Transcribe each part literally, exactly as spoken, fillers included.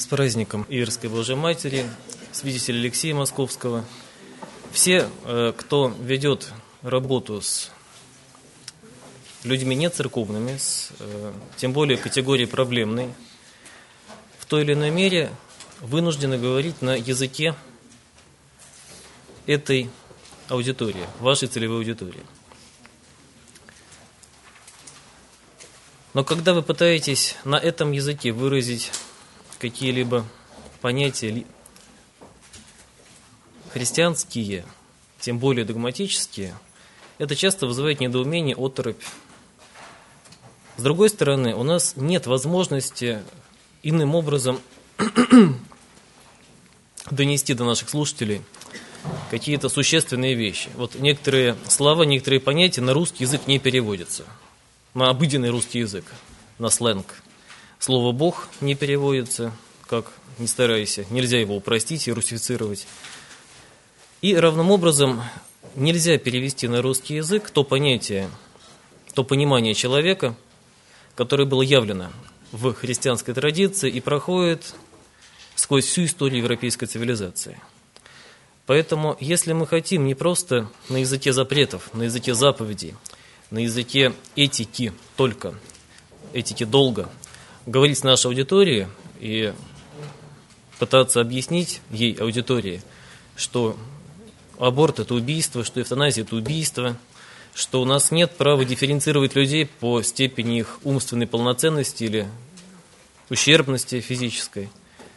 С праздником Иверской Божией Матери, святителя Алексея Московского. Все, кто ведет работу с людьми нецерковными, с, тем более категории проблемной, в той или иной мере вынуждены говорить на языке этой аудитории, вашей целевой аудитории. Но когда вы пытаетесь на этом языке выразить какие-либо понятия христианские, тем более догматические, это часто вызывает недоумение, оторопь. С другой стороны, у нас нет возможности иным образом донести до наших слушателей какие-то существенные вещи. Вот некоторые слова, некоторые понятия на русский язык не переводятся. На обыденный русский язык, на сленг. Слово «Бог» не переводится, как ни старайся, нельзя его упростить и русифицировать. И равным образом нельзя перевести на русский язык то понятие, то понимание человека, которое было явлено в христианской традиции и проходит сквозь всю историю европейской цивилизации. Поэтому, если мы хотим не просто на языке запретов, на языке заповедей, на языке этики только, этики долга, говорить с нашей аудиторией и пытаться объяснить ей, аудитории, что аборт – это убийство, что эвтаназия – это убийство, что у нас нет права дифференцировать людей по степени их умственной полноценности или ущербности физической.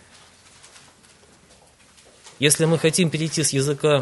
Если мы хотим перейти с языка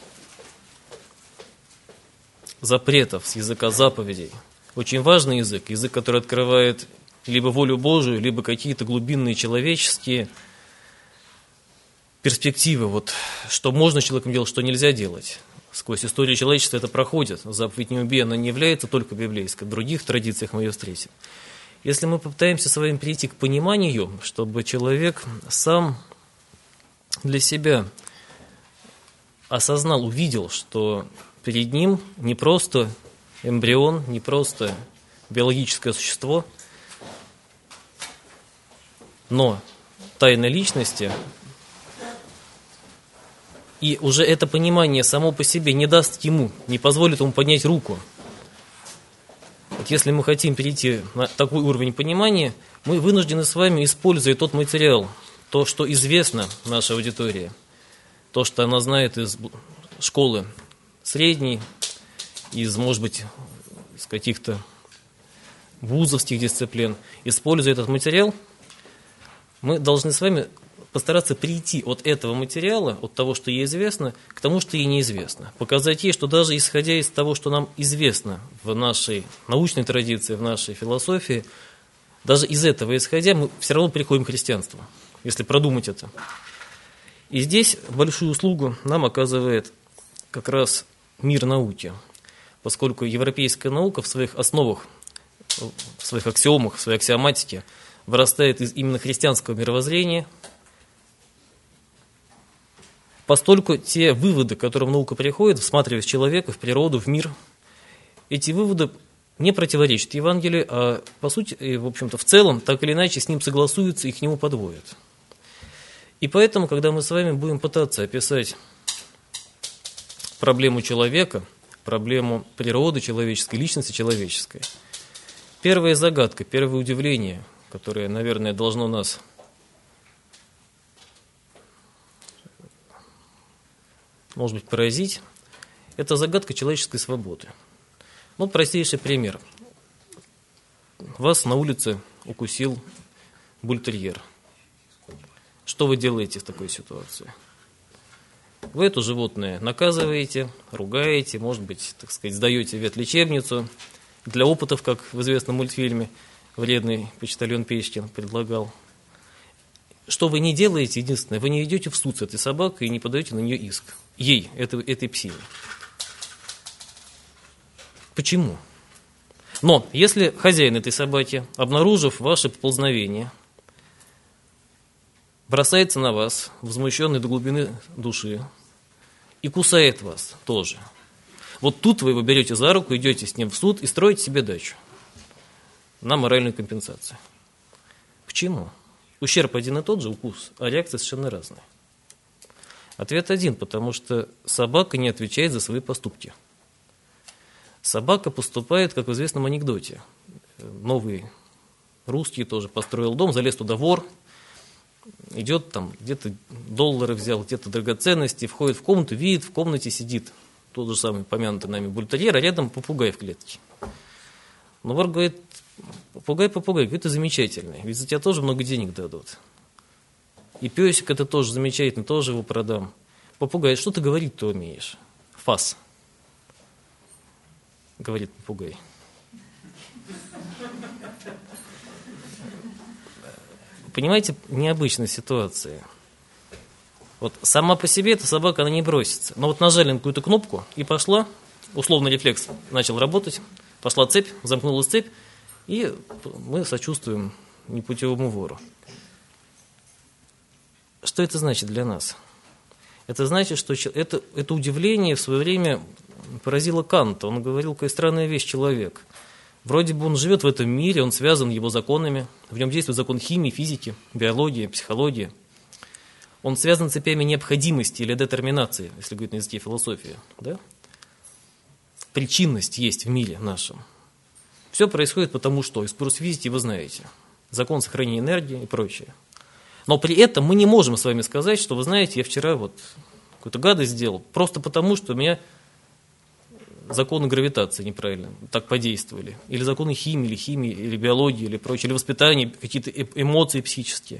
запретов, с языка заповедей, очень важный язык, язык, который открывает либо волю Божию, либо какие-то глубинные человеческие перспективы, вот, что можно с человеком делать, что нельзя делать. Сквозь историю человечества это проходит. Заповедь «не убей», она не является только библейской. В других традициях мы ее встретим. Если мы попытаемся с вами прийти к пониманию, чтобы человек сам для себя осознал, увидел, что перед ним не просто эмбрион, не просто биологическое существо, но тайна личности, и уже это понимание само по себе не даст ему, не позволит ему поднять руку. Вот если мы хотим перейти на такой уровень понимания, мы вынуждены с вами, используя тот материал, то, что известно нашей аудитории, то, что она знает из школы средней, из, может быть, из каких-то вузовских дисциплин, используя этот материал, мы должны с вами постараться прийти от этого материала, от того, что ей известно, к тому, что ей неизвестно. Показать ей, что даже исходя из того, что нам известно в нашей научной традиции, в нашей философии, даже из этого исходя, мы все равно приходим к христианству, если продумать это. И здесь большую услугу нам оказывает как раз мир науки, поскольку европейская наука в своих основах, в своих аксиомах, в своей аксиоматике вырастает из именно христианского мировоззрения, постольку те выводы, к которым наука приходит, всматриваясь в человека, в природу, в мир, эти выводы не противоречат Евангелию, а по сути, в общем-то, в целом, так или иначе, с ним согласуются и к нему подводят. И поэтому, когда мы с вами будем пытаться описать проблему человека, проблему природы человеческой, личности человеческой, первая загадка, первое удивление, которое, наверное, должно нас может быть, поразить, это загадка человеческой свободы. Ну, простейший пример. Вас на улице укусил бультерьер. Что вы делаете в такой ситуации? Вы это животное наказываете, ругаете, может быть, так сказать, сдаете в ветлечебницу. Для опытов, как в известном мультфильме вредный почтальон Печкин предлагал. Что вы не делаете, единственное, вы не идете в суд с этой собакой и не подаете на нее иск. Ей, этой, этой псине. Почему? Но если хозяин этой собаки, обнаружив ваше поползновение, бросается на вас, возмущенный до глубины души, и кусает вас тоже, вот тут вы его берете за руку, идете с ним в суд и строите себе дачу на моральную компенсацию. Почему? Ущерб один и тот же, укус, а реакция совершенно разная. Ответ один, потому что собака не отвечает за свои поступки. Собака поступает, как в известном анекдоте. Новый русский тоже построил дом, залез туда вор, идет там, где-то доллары взял, где-то драгоценности, входит в комнату, видит, в комнате сидит тот же самый помянутый нами бультерьер, а рядом попугай в клетке. Но вор говорит: попугай, попугай, говорит, ты замечательный, ведь за тебя тоже много денег дадут. И песик это тоже замечательный, тоже его продам. Попугай: что ты говорить-то умеешь? Фас, говорит попугай. Понимаете, необычная ситуация. Вот сама по себе эта собака, она не бросится. Но вот нажали на какую-то кнопку и пошла, условный рефлекс начал работать, пошла цепь, замкнулась цепь, и мы сочувствуем непутевому вору. Что это значит для нас? Это значит, что это, это удивление в свое время поразило Канта. Он говорил, какая странная вещь человек. Вроде бы он живет в этом мире, он связан его законами, в нем действует закон химии, физики, биологии, психологии. Он связан цепями необходимости или детерминации, если говорить на языке философии. Да? Причинность есть в мире нашем. Все происходит потому что, из курса физики вы знаете, закон сохранения энергии и прочее. Но при этом мы не можем с вами сказать, что, вы знаете, я вчера вот какую-то гадость сделал, просто потому, что у меня законы гравитации неправильно так подействовали. Или законы химии, или химии, или биологии, или прочее, или воспитания, какие-то эмоции психические.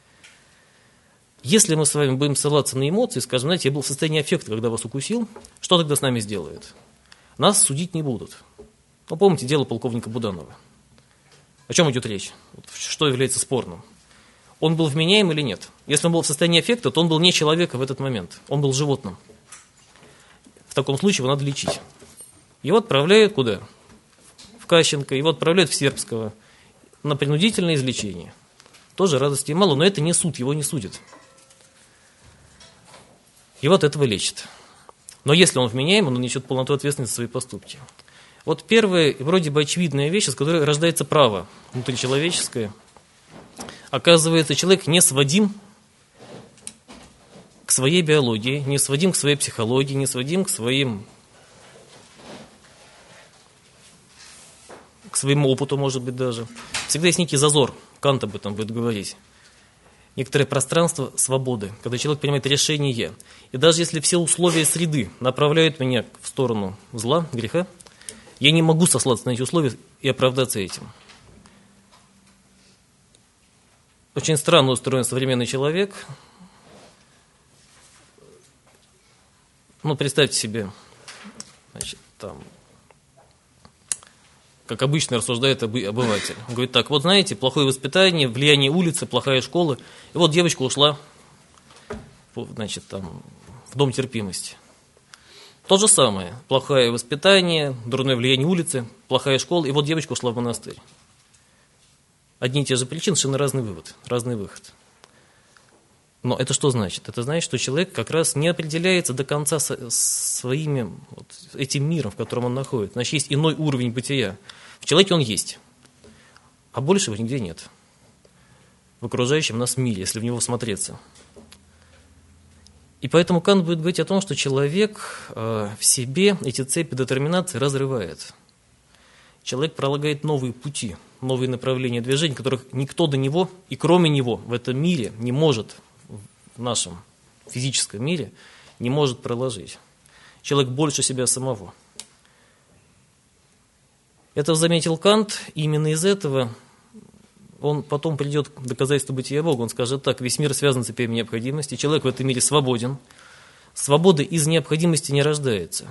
Если мы с вами будем ссылаться на эмоции, скажем, знаете, я был в состоянии аффекта, когда вас укусил, что тогда с нами сделают? Нас судить не будут. Ну, помните дело полковника Буданова? О чем идет речь? Что является спорным? Он был вменяем или нет? Если он был в состоянии аффекта, то он был не человеком в этот момент. Он был животным. В таком случае его надо лечить. Его отправляют куда? В Кащенко, его отправляют в Сербского на принудительное излечение. Тоже радости мало, но это не суд, его не судят. Его от этого лечат. Но если он вменяем, он несет полноту ответственности за свои поступки. Вот первая, вроде бы очевидная вещь, из которой рождается право внутричеловеческое. Оказывается, человек не сводим к своей биологии, не сводим к своей психологии, не сводим к своим, к своему опыту, может быть, даже. Всегда есть некий зазор, Кант об этом будет говорить. Некоторое пространство свободы, когда человек принимает решение. И даже если все условия среды направляют меня в сторону зла, греха, я не могу сослаться на эти условия и оправдаться этим. Очень странно устроен современный человек. Ну, представьте себе, значит, там, как обычно рассуждает обыватель. Он говорит так: вот знаете, плохое воспитание, влияние улицы, плохая школа. И вот девочка ушла, значит, там, в дом терпимости. То же самое. Плохое воспитание, дурное влияние улицы, плохая школа. И вот девочка ушла в монастырь. Одни и те же причины, совершенно разный вывод, разный выход. Но это что значит? Это значит, что человек как раз не определяется до конца со, своими, вот, этим миром, в котором он находится. Значит, есть иной уровень бытия. В человеке он есть, а большего нигде нет. В окружающем нас мире, если в него всмотреться. И поэтому Кант будет говорить о том, что человек э, в себе эти цепи детерминации разрывает. Человек пролагает новые пути, новые направления движения, которых никто до него и кроме него в этом мире не может, в нашем физическом мире, не может проложить. Человек больше себя самого. Это заметил Кант, и именно из этого он потом придет к доказательству бытия Бога. Он скажет так: весь мир связан цепями необходимости, человек в этом мире свободен. Свобода из необходимости не рождается.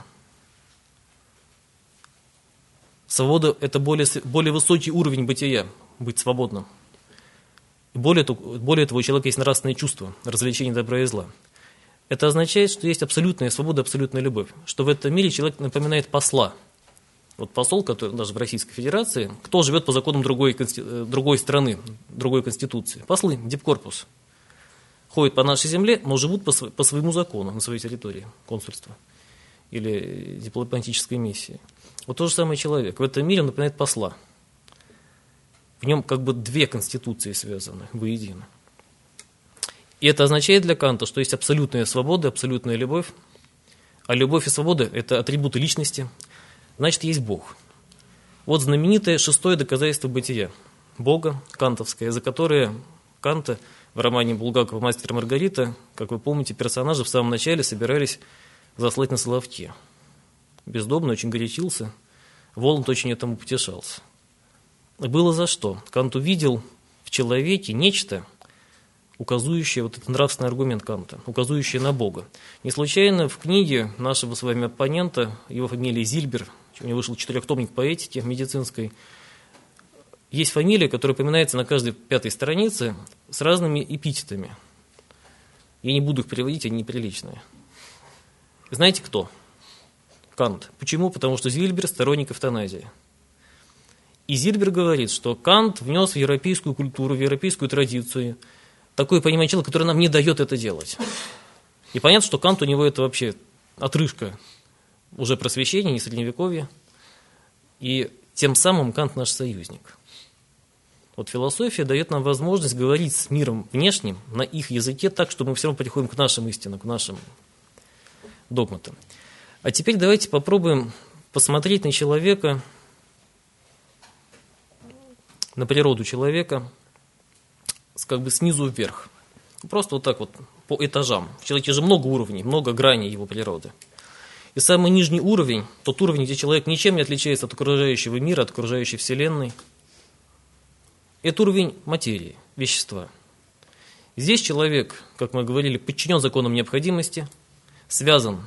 Свобода – это более, более высокий уровень бытия, быть свободным. И более, более того, у человека есть нравственные чувства, развлечение добра и зла. Это означает, что есть абсолютная свобода, абсолютная любовь. Что в этом мире человек напоминает посла. Вот посол, который даже в Российской Федерации, кто живет по законам другой, другой страны, другой конституции? Послы, дипкорпус. Ходят по нашей земле, но живут по, по своему закону, на своей территории, консульства или дипломатической миссии. Вот тот же самый человек. В этом мире он напоминает посла. В нем как бы две конституции связаны воедино. И это означает для Канта, что есть абсолютная свобода, абсолютная любовь, а любовь и свобода – это атрибуты личности, значит, есть Бог. Вот знаменитое шестое доказательство бытия Бога, кантовское, за которое Канта в романе Булгакова «Мастер и Маргарита», как вы помните, персонажи в самом начале собирались заслать на Соловки. Бездомный очень горячился, Воланд очень этому потешался. Было за что. Кант увидел в человеке нечто, указывающее, вот этот нравственный аргумент Канта, указывающее на Бога. Не случайно в книге нашего с вами оппонента, его фамилия Зильбер, у него вышел четырехтомник по этике медицинской, есть фамилия, которая упоминается на каждой пятой странице с разными эпитетами. Я не буду их переводить, они неприличные. Знаете кто? Кант. Почему? Потому что Зильбер сторонник эвтаназии. И Зильбер говорит, что Кант внес в европейскую культуру, в европейскую традицию такое понимание человека, которое нам не дает это делать. И понятно, что Кант у него это вообще отрыжка уже просвещения, не средневековья. И тем самым Кант наш союзник. Вот философия дает нам возможность говорить с миром внешним на их языке так, что мы все равно приходим к нашим истинам, к нашим догматам. А теперь давайте попробуем посмотреть на человека, на природу человека, как бы снизу вверх. Просто вот так вот, по этажам. В человеке же много уровней, много граней его природы. И самый нижний уровень, тот уровень, где человек ничем не отличается от окружающего мира, от окружающей вселенной, это уровень материи, вещества. Здесь человек, как мы говорили, подчинен законам необходимости, связан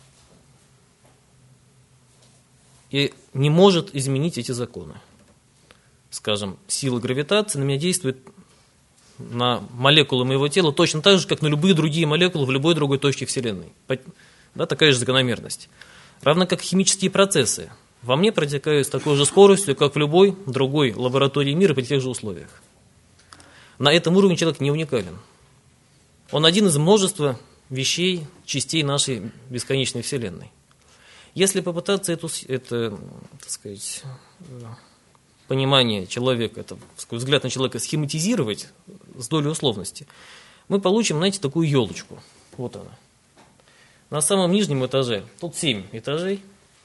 и не может изменить эти законы. Скажем, сила гравитации на меня действует на молекулы моего тела точно так же, как на любые другие молекулы в любой другой точке Вселенной. Да, такая же закономерность. Равно как химические процессы во мне протекают с такой же скоростью, как в любой другой лаборатории мира при тех же условиях. На этом уровне человек не уникален. Он один из множества вещей, частей нашей бесконечной Вселенной. Если попытаться эту, это, так сказать, понимание человека, это, взгляд на человека схематизировать с долей условности, мы получим, знаете, такую елочку. Вот она. На самом нижнем этаже, тут семь этажей,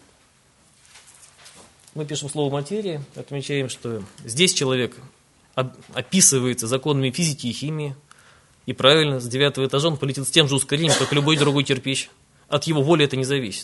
мы пишем слово «материя», отмечаем, что здесь человек описывается законами физики и химии, и правильно, с девятого этажа он полетит с тем же ускорением, как любой другой кирпич. От его воли это не зависит.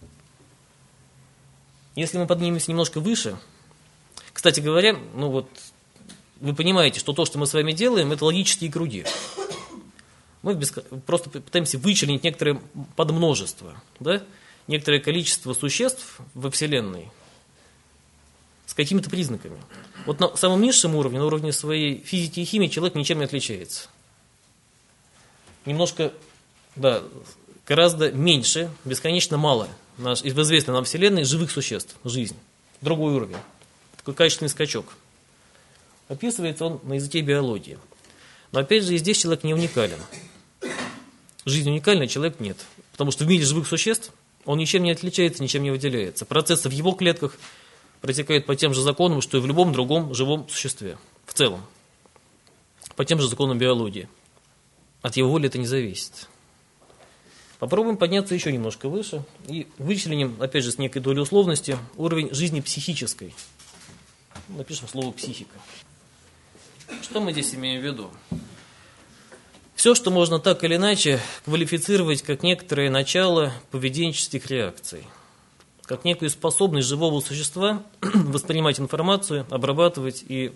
Если мы поднимемся немножко выше, кстати говоря, ну вот, вы понимаете, что то, что мы с вами делаем, это логические круги. Мы просто пытаемся вычленить некоторое подмножество, да? Некоторое количество существ во Вселенной с какими-то признаками. Вот на самом низшем уровне, на уровне своей физики и химии, человек ничем не отличается. Немножко, да, гораздо меньше, бесконечно мало наш, в известной нам Вселенной живых существ, жизнь. Другой уровень. Такой качественный скачок. Описывается он на языке биологии. Но опять же, и здесь человек не уникален. Жизнь уникальна, человек нет. Потому что в мире живых существ он ничем не отличается, ничем не выделяется. Процессы в его клетках протекают по тем же законам, что и в любом другом живом существе. В целом. По тем же законам биологии. От его воли это не зависит. Попробуем подняться еще немножко выше и вычленим, опять же, с некой долей условности, уровень жизни психической. Напишем слово «психика». Что мы здесь имеем в виду? Все, что можно так или иначе квалифицировать как некоторое начало поведенческих реакций, как некую способность живого существа воспринимать информацию, обрабатывать и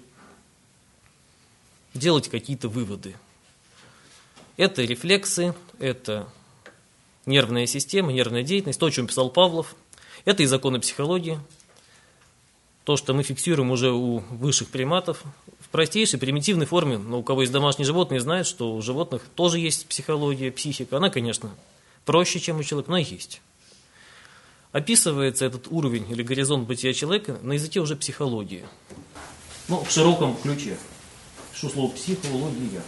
делать какие-то выводы. Это рефлексы, это нервная система, нервная деятельность, то, о чем писал Павлов. Это и законы психологии, то, что мы фиксируем уже у высших приматов. В простейшей, примитивной форме, но у кого есть домашние животные, знают, что у животных тоже есть психология, психика. Она, конечно, проще, чем у человека, но есть. Описывается этот уровень или горизонт бытия человека на языке уже психологии. Ну, в широком ключе. Пишу слово «психология».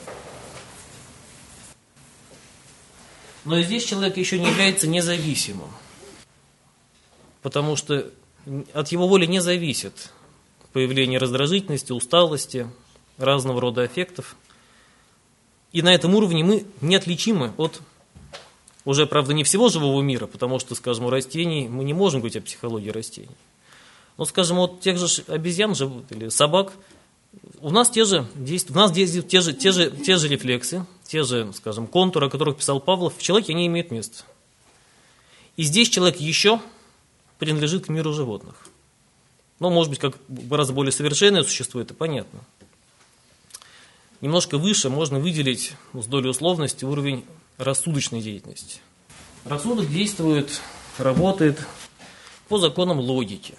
Но и здесь человек еще не является независимым. Потому что от его воли не зависит появление раздражительности, усталости, разного рода аффектов. И на этом уровне мы неотличимы от уже, правда, не всего живого мира, потому что, скажем, у растений мы не можем говорить о психологии растений. Но, скажем, от тех же обезьян или собак у нас те же действия, у нас действуют те же, те же, те же рефлексы, те же, скажем, контуры, о которых писал Павлов, в человеке они имеют место. И здесь человек еще принадлежит к миру животных. Но, может быть, как гораздо более совершенное существо, это понятно. Немножко выше можно выделить, с долей условности, уровень рассудочной деятельности. Рассудок действует, работает по законам логики.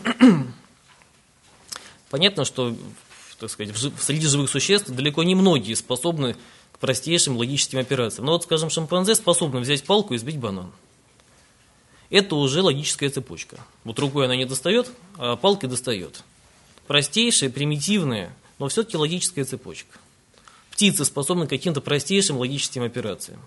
Понятно, что, так сказать, среди живых существ далеко не многие способны к простейшим логическим операциям. Но вот, скажем, шимпанзе способны взять палку и сбить банан. Это уже логическая цепочка. Вот рукой она не достает, а палкой достает. Простейшая, примитивная, но все-таки логическая цепочка. Птицы способны к каким-то простейшим логическим операциям.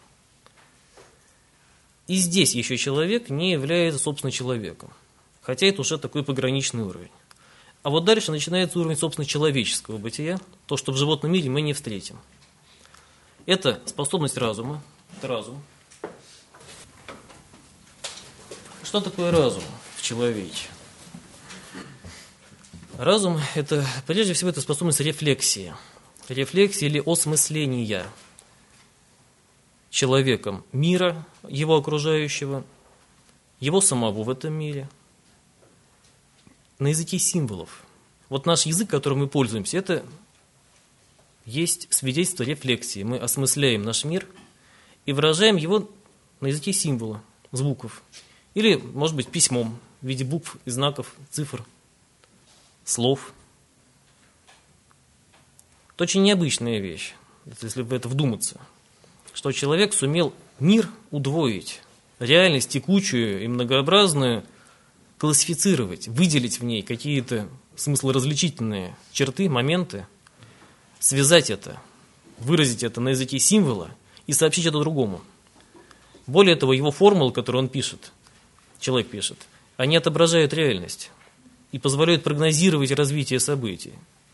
И здесь еще человек не является, собственно, человеком. Хотя это уже такой пограничный уровень. А вот дальше начинается уровень, собственно, человеческого бытия, то, что в животном мире мы не встретим. Это способность разума. Это разум. Что такое разум в человеке? Разум – это, прежде всего, это способность рефлексии. Рефлексии или осмысления человеком мира, его окружающего, его самого в этом мире, на языке символов. Вот наш язык, которым мы пользуемся, это есть свидетельство рефлексии. Мы осмысляем наш мир и выражаем его на языке символа, звуков. Или, может быть, письмом в виде букв и знаков, цифр, слов. Это очень необычная вещь, если в это вдуматься, что человек сумел мир удвоить, реальность текучую и многообразную классифицировать, выделить в ней какие-то смыслоразличительные черты, моменты, связать это, выразить это на языке символа и сообщить это другому. Более того, его формулы, которые он пишет, человек пишет, они отображают реальность и позволяют прогнозировать развитие событий.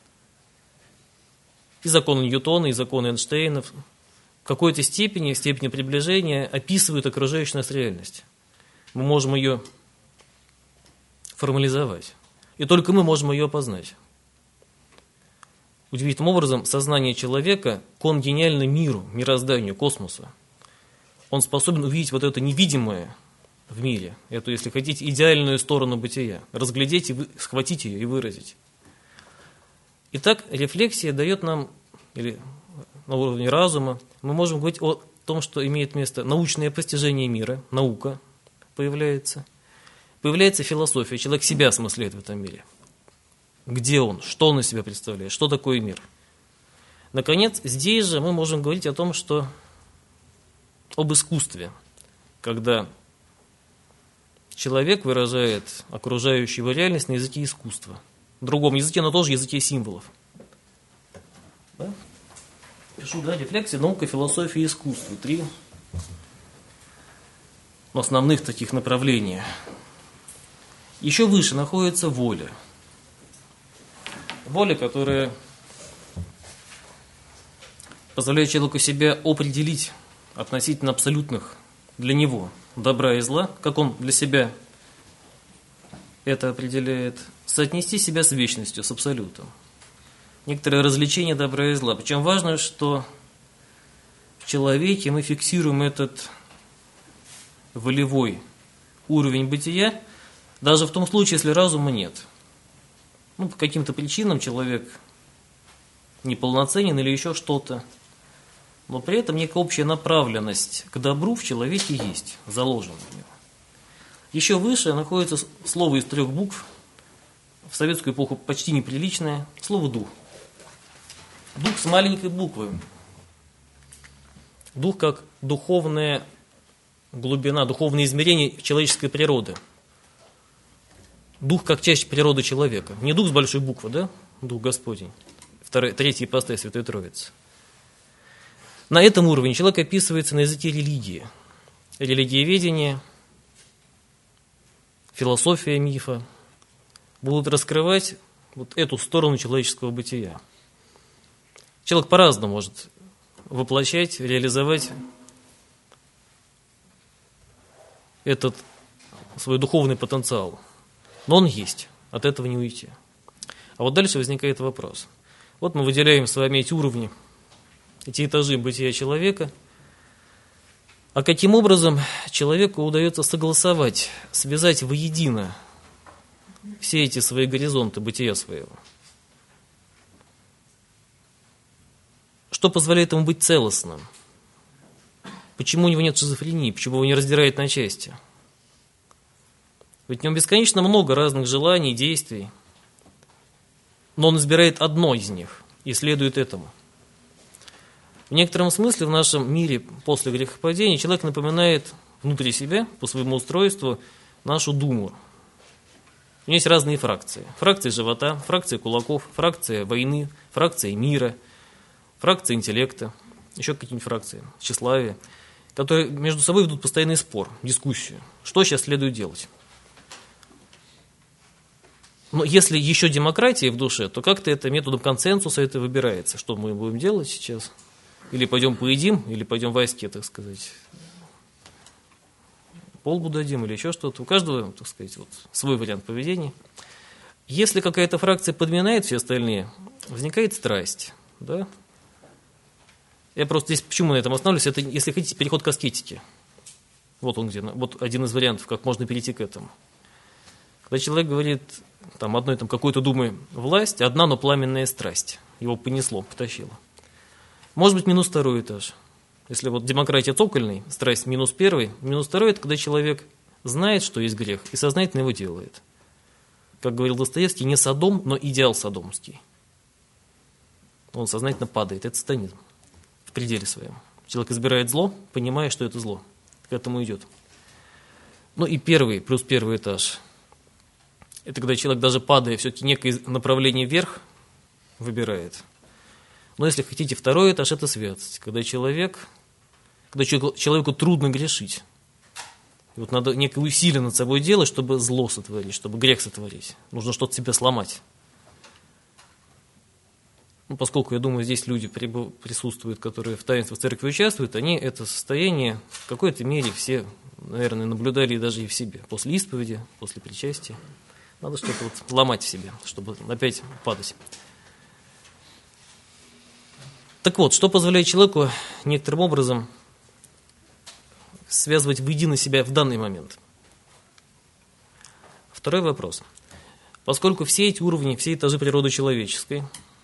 И законы Ньютона, и законы Эйнштейна в какой-то степени, в степени приближения описывают окружающую нас реальность. Мы можем ее формализовать. И только мы можем ее опознать. Удивительным образом, сознание человека конгениально миру, мирозданию, космосу. Он способен увидеть вот это невидимое в мире, эту, если хотите, идеальную сторону бытия, разглядеть, и вы, схватить ее и выразить. Итак, рефлексия дает нам, или на уровне разума, мы можем говорить о том, что имеет место научное постижение мира, наука появляется, появляется философия, человек себя осмысляет в этом мире. Где он, что он из себя представляет, что такое мир. Наконец, здесь же мы можем говорить о том, что об искусстве, когда человек выражает окружающую его реальность на языке искусства. В другом языке, но тоже языке символов. Да? Пишу, да, рефлексия, наука, философия и искусство. Три основных таких направления. Еще выше находится воля. Воля, которая позволяет человеку себя определить относительно абсолютных для него добра и зла, как он для себя это определяет, соотнести себя с вечностью, с абсолютом. Некоторое развлечение добра и зла. Причем важно, что в человеке мы фиксируем этот волевой уровень бытия, даже в том случае, если разума нет. Ну, по каким-то причинам человек неполноценен или еще что-то. Но при этом некая общая направленность к добру в человеке есть, заложена в него. Еще выше находится слово из трех букв, в советскую эпоху почти неприличное, слово «дух». Дух с маленькой буквы. Дух как духовная глубина, духовное измерение человеческой природы. Дух как часть природы человека. Не дух с большой буквы, да? Дух Господень. Второй, третий ипостась Святой Троицы. На этом уровне человек описывается на языке религии. Религиоведение, философия мифа будут раскрывать вот эту сторону человеческого бытия. Человек по-разному может воплощать, реализовать этот свой духовный потенциал. Но он есть, от этого не уйти. А вот дальше возникает вопрос. Вот мы выделяем с вами эти уровни, эти этажи бытия человека. А каким образом человеку удается согласовать, связать воедино все эти свои горизонты бытия своего? Что позволяет ему быть целостным? Почему у него нет шизофрении? Почему его не раздирает на части? Ведь в нем бесконечно много разных желаний, действий, но он избирает одно из них и следует этому. В некотором смысле в нашем мире после грехопадения человек напоминает внутри себя, по своему устройству, нашу думу. У нее есть разные фракции. Фракция живота, фракция кулаков, фракция войны, фракция мира, фракция интеллекта, еще какие-нибудь фракции, тщеславия, которые между собой ведут постоянный спор, дискуссию. Что сейчас следует делать? Но если еще демократия в душе, то как-то это методом консенсуса это выбирается. Что мы будем делать сейчас? Или пойдем поедим, или пойдем в войске, так сказать, полбу дадим, или еще что-то. У каждого, так сказать, вот свой вариант поведения. Если какая-то фракция подминает все остальные, возникает страсть. Да? Я просто здесь, почему на этом останавливаюсь, это, если хотите, переход к аскетике. Вот он где, вот один из вариантов, как можно перейти к этому. Когда человек говорит, там, одной там, какой-то думай власть, одна, но пламенная страсть. Его понесло, потащило. Может быть, минус второй этаж. Если вот демократия цокольный, страсть минус первый, минус второй – это когда человек знает, что есть грех, и сознательно его делает. Как говорил Достоевский, не Содом, но идеал содомский. Он сознательно падает. Это сатанизм в пределе своем. Человек избирает зло, понимая, что это зло. К этому идет. Ну и первый, плюс первый этаж – это когда человек, даже падая, все-таки некое направление вверх выбирает. Но если хотите, второй этаж – это святость. Когда человек, когда человеку трудно грешить. И вот надо некое усилие над собой делать, чтобы зло сотворить, чтобы грех сотворить. Нужно что-то себя сломать. Ну, поскольку, я думаю, здесь люди присутствуют, которые в таинствах церкви участвуют, они это состояние в какой-то мере все, наверное, наблюдали даже и в себе. После исповеди, после причастия. Надо что-то вот ломать в себе, чтобы опять падать. Так вот, что позволяет человеку некоторым образом связывать воедино себя в данный момент? Второй вопрос. Поскольку все эти уровни, все этажи природы человеческой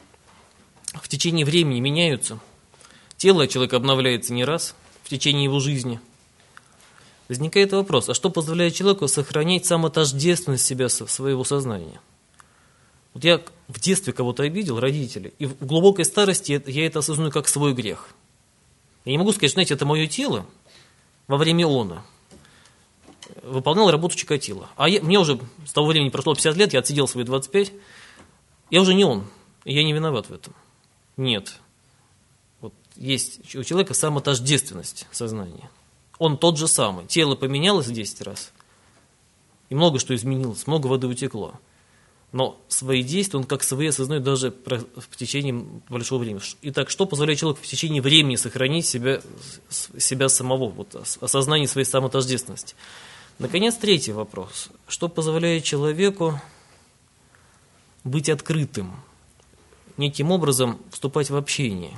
в течение времени меняются, тело человека обновляется не раз в течение его жизни, возникает вопрос, а что позволяет человеку сохранять самотождественность себя, своего сознания? Вот я в детстве кого-то обидел, родителей, и в глубокой старости я это осознаю как свой грех. Я не могу сказать, знаете, это мое тело во время она выполняло работу Чикатило. А я, мне уже с того времени прошло пятьдесят лет, я отсидел свои двадцать пять, я уже не он, и я не виноват в этом. Нет. Вот есть у человека самотождественность сознания. Он тот же самый. Тело поменялось десять раз, и много что изменилось, много воды утекло. Но свои действия он как свои осознает даже в течение большого времени. Итак, что позволяет человеку в течение времени сохранить себя, себя самого, вот, осознание своей самотождественности? Наконец, третий вопрос. Что позволяет человеку быть открытым, неким образом вступать в общение?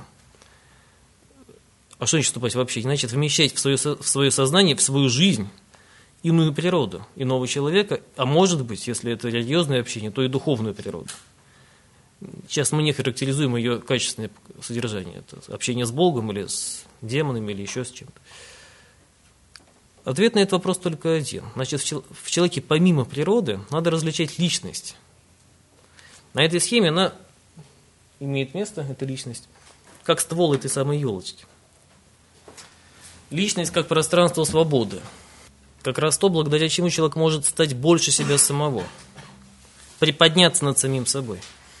А что значит вступать в общение? Значит, вмещать в свое, в свое сознание, в свою жизнь иную природу, иного человека, а может быть, если это религиозное общение, то и духовную природу. Сейчас мы не характеризуем ее качественное содержание. Это общение с Богом или с демонами, или еще с чем-то. Ответ на этот вопрос только один. Значит, в человеке помимо природы надо различать личность. На этой схеме она имеет место, эта личность, как ствол этой самой елочки. Личность как пространство свободы. Как раз то, благодаря чему человек может стать больше себя самого, приподняться над самим собой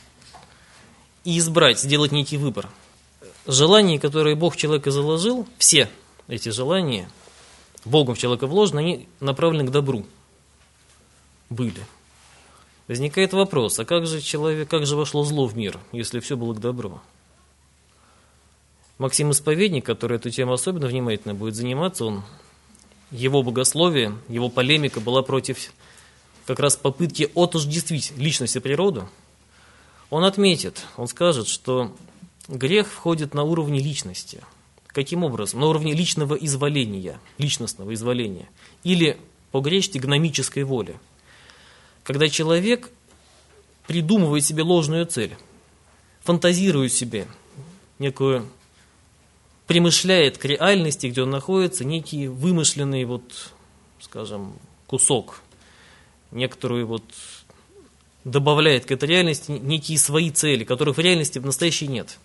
и избрать, сделать некий выбор. Желания, которые Бог в человека заложил, все эти желания, Богом в человека вложены, они направлены к добру. Были. Возникает вопрос, а как же человек, как же вошло зло в мир, если все было к добру? Максим Исповедник, который эту тему особенно внимательно будет заниматься, он, его богословие, его полемика была против как раз попытки отождествить личность и природу. Он отметит, он скажет, что грех входит на уровне личности. Каким образом? На уровне личного изволения, личностного изволения. Или по-гречески гномической воли. Когда человек придумывает себе ложную цель, фантазирует себе некую, примышляет к реальности, где он находится, некий вымышленный, вот, скажем, кусок, некоторую вот добавляет к этой реальности некие свои цели, которых в реальности в настоящей нет.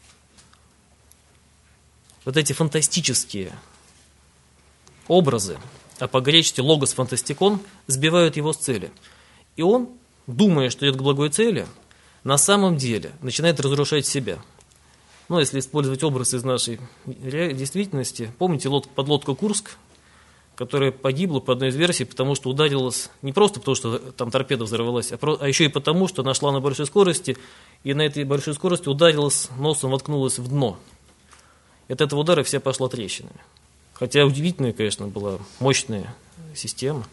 Вот эти фантастические образы, а по-гречески логос фантастикон, сбивают его с цели. И он, думая, что идет к благой цели, на самом деле начинает разрушать себя. Ну, если использовать образ из нашей действительности, помните подлодку «Курск», которая погибла по одной из версий, потому что ударилась не просто потому, что там торпеда взорвалась, а, про, а еще и потому, что она шла на большой скорости, и на этой большой скорости ударилась, носом воткнулась в дно. И от этого удара вся пошла трещинами. Хотя удивительная, конечно, была мощная система.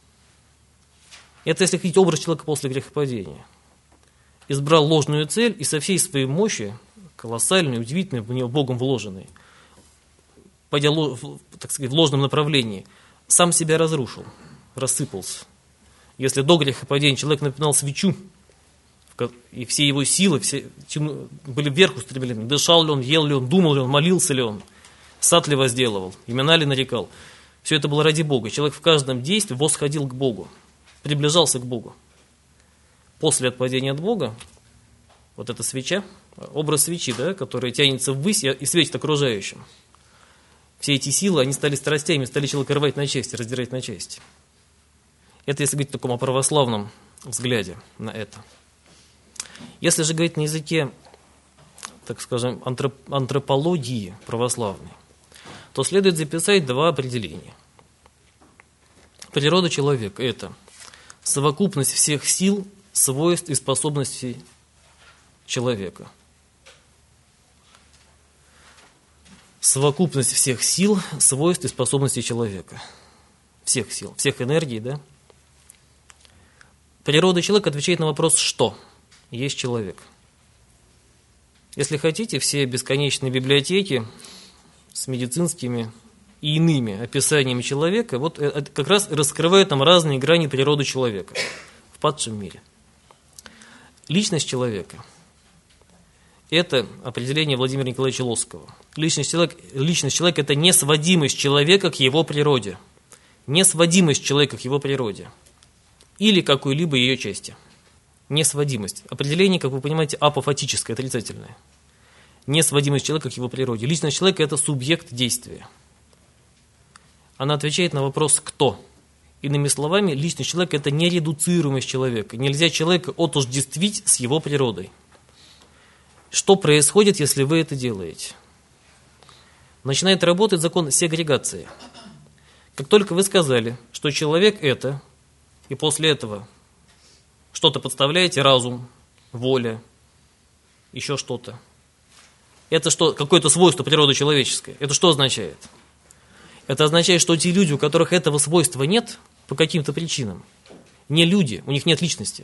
Это, если хотите, образ человека после грехопадения. Избрал ложную цель и со всей своей мощи, колоссальной, удивительной, в нее Богом вложенной, пойдя, так сказать, в ложном направлении, сам себя разрушил, рассыпался. Если до грехопадения человек напоминал свечу, и все его силы все были вверх устремлены, дышал ли он, ел ли он, думал ли он, молился ли он, сад ли возделывал, имена ли нарекал, все это было ради Бога. Человек в каждом действии восходил к Богу, приближался к Богу. После отпадения от Бога, вот эта свеча, образ свечи, да, которая тянется ввысь и светит окружающим. Все эти силы, они стали страстями, стали человека рвать на части, раздирать на части. Это если говорить в таком православном взгляде на это. Если же говорить на языке, так скажем, антроп, антропологии православной, то следует записать два определения. Природа человека – это совокупность всех сил, свойств и способностей человека. Совокупность всех сил, свойств и способностей человека. Всех сил, всех энергий, да? Природа человека отвечает на вопрос «что?» есть человек. Если хотите, все бесконечные библиотеки с медицинскими и иными описаниями человека вот как раз раскрывают нам разные грани природы человека в падшем мире. Личность человека – это определение Владимира Николаевича Лосского. Личность человека, личность человека – это несводимость человека к его природе. Несводимость человека к его природе. Или какой-либо ее части. Несводимость. Определение, как вы понимаете, апофатическое, отрицательное. Несводимость человека к его природе. Личность человека – это субъект действия. Она отвечает на вопрос «кто?». Иными словами, личность человека – это нередуцируемость человека. Нельзя человека отождествить с его природой. Что происходит, если вы это делаете? Начинает работать закон сегрегации. Как только вы сказали, что человек – это, и после этого что-то подставляете, разум, воля, еще что-то. Это что, какое-то свойство природы человеческой. Это что означает? Это означает, что те люди, у которых этого свойства нет, по каким-то причинам, не люди, у них нет личности.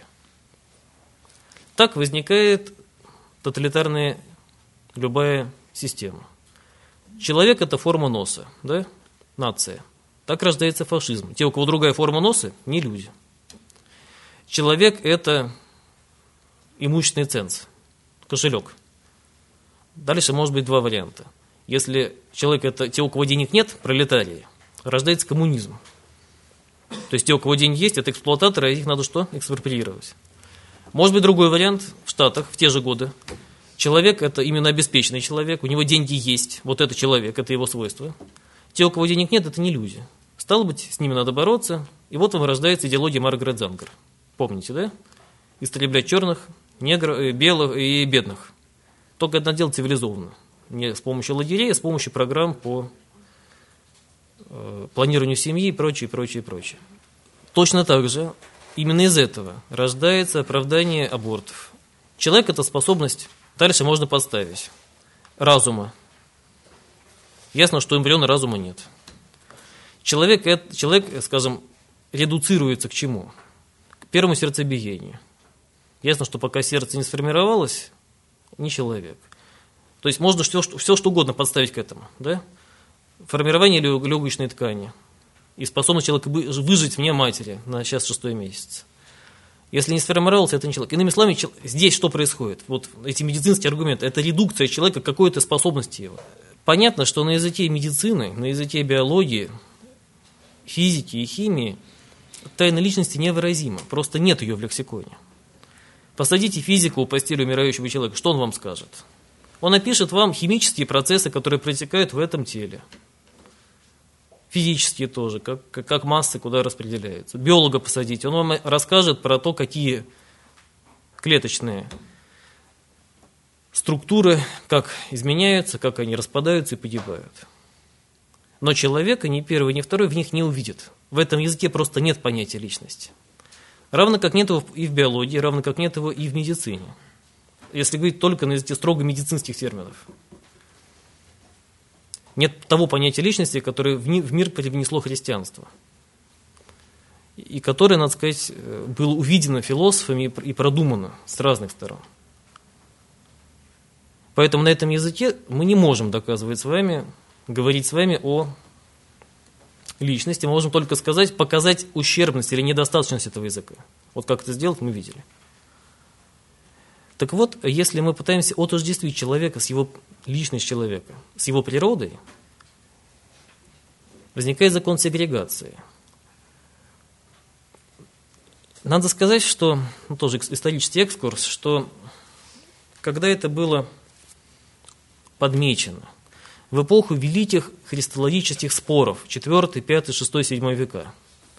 Так возникает тоталитарная любая система. Человек – это форма носа, да? Нация. Так рождается фашизм. Те, у кого другая форма носа, не люди. Человек – это имущественный ценз, кошелек. Дальше может быть два варианта. Если человек – это те, у кого денег нет, пролетарии, рождается коммунизм. То есть те, у кого деньги есть, это эксплуататоры, а их надо что? Экспроприировать. Может быть другой вариант в Штатах в те же годы. Человек – это именно обеспеченный человек, у него деньги есть, вот это человек, это его свойство. Те, у кого денег нет, это не люди. Стало быть, с ними надо бороться, и вот вам рождается идеология Маргарет Зангер. Помните, да? Истреблять черных, негров, белых и бедных. Только это дело цивилизованно. Не с помощью лагерей, а с помощью программ по э, планированию семьи и прочее, прочее, прочее. Точно так же именно из этого рождается оправдание абортов. Человек – это способность, дальше можно подставить, разума, ясно, что эмбриона разума нет. Человек, человек, скажем, редуцируется к чему? К первому сердцебиению. Ясно, что пока сердце не сформировалось, не человек. То есть можно все, все что угодно подставить к этому. Да? Формирование легочной ткани и способность человека выжить вне матери на сейчас шестой месяц. Если не сформировался, это не человек. Иными словами, здесь что происходит? Вот эти медицинские аргументы, это редукция человека к какой-то способности его. Понятно, что на языке медицины, на языке биологии, физики и химии тайна личности невыразима. Просто нет ее в лексиконе. Посадите физика у постели умирающего человека, что он вам скажет? Он опишет вам химические процессы, которые протекают в этом теле. Физические тоже, как, как массы куда распределяются. Биолога посадите, он вам расскажет про то, какие клеточные структуры, как изменяются, как они распадаются и погибают. Но человека ни первый, ни второй в них не увидит. В этом языке просто нет понятия личности. Равно как нет его и в биологии, равно как нет его и в медицине. Если говорить только на языке строго медицинских терминов. Нет того понятия личности, которое в мир привнесло христианство. И которое, надо сказать, было увидено философами и продумано с разных сторон. Поэтому на этом языке мы не можем доказывать с вами, говорить с вами о личности. Мы можем только сказать, показать ущербность или недостаточность этого языка. Вот как это сделать, мы видели. Так вот, если мы пытаемся отождествить человека с его личностью человека, с его природой, возникает закон сегрегации. Надо сказать, что, ну, тоже исторический экскурс, что когда это было подмечено, в эпоху великих христологических споров четвёртый, пятый, шестой, седьмой века.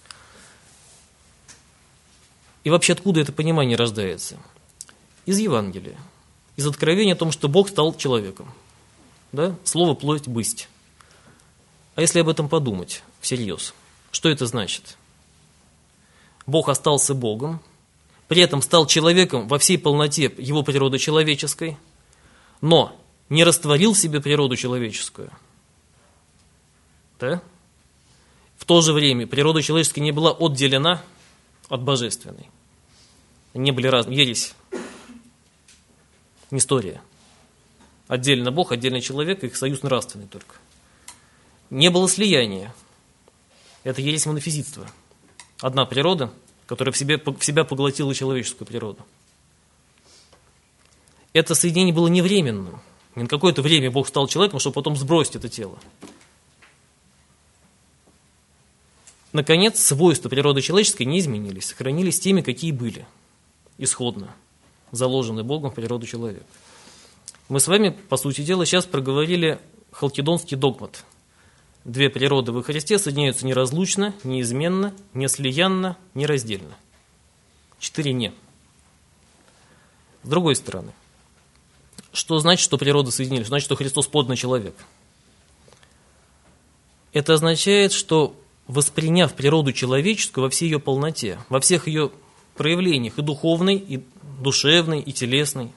И вообще откуда это понимание рождается? Из Евангелия, из откровения о том, что Бог стал человеком. Да? Слово «плоть бысть». А если об этом подумать всерьез, что это значит? Бог остался Богом, при этом стал человеком во всей полноте его природы человеческой, но не растворил в себе природу человеческую. Да? В то же время природа человеческая не была отделена от божественной. Не были разные. Ересь. Нестория. Отдельно Бог, отдельно человек, их союз нравственный только. Не было слияния. Это ересь монофизитства. Одна природа, которая в, себе, в себя поглотила человеческую природу. Это соединение было не временным. Не на какое-то время Бог стал человеком, чтобы потом сбросить это тело. Наконец, свойства природы человеческой не изменились, сохранились теми, какие были. Исходно. Заложены Богом в природу человека. Мы с вами, по сути дела, сейчас проговорили халкидонский догмат. Две природы во Христе соединяются неразлучно, неизменно, неслиянно, нераздельно. Четыре «не». С другой стороны, что значит, что природы соединились? Значит, что Христос подлинный человек. Это означает, что, восприняв природу человеческую во всей ее полноте, во всех ее проявлениях, и духовной, и душевной, и телесной,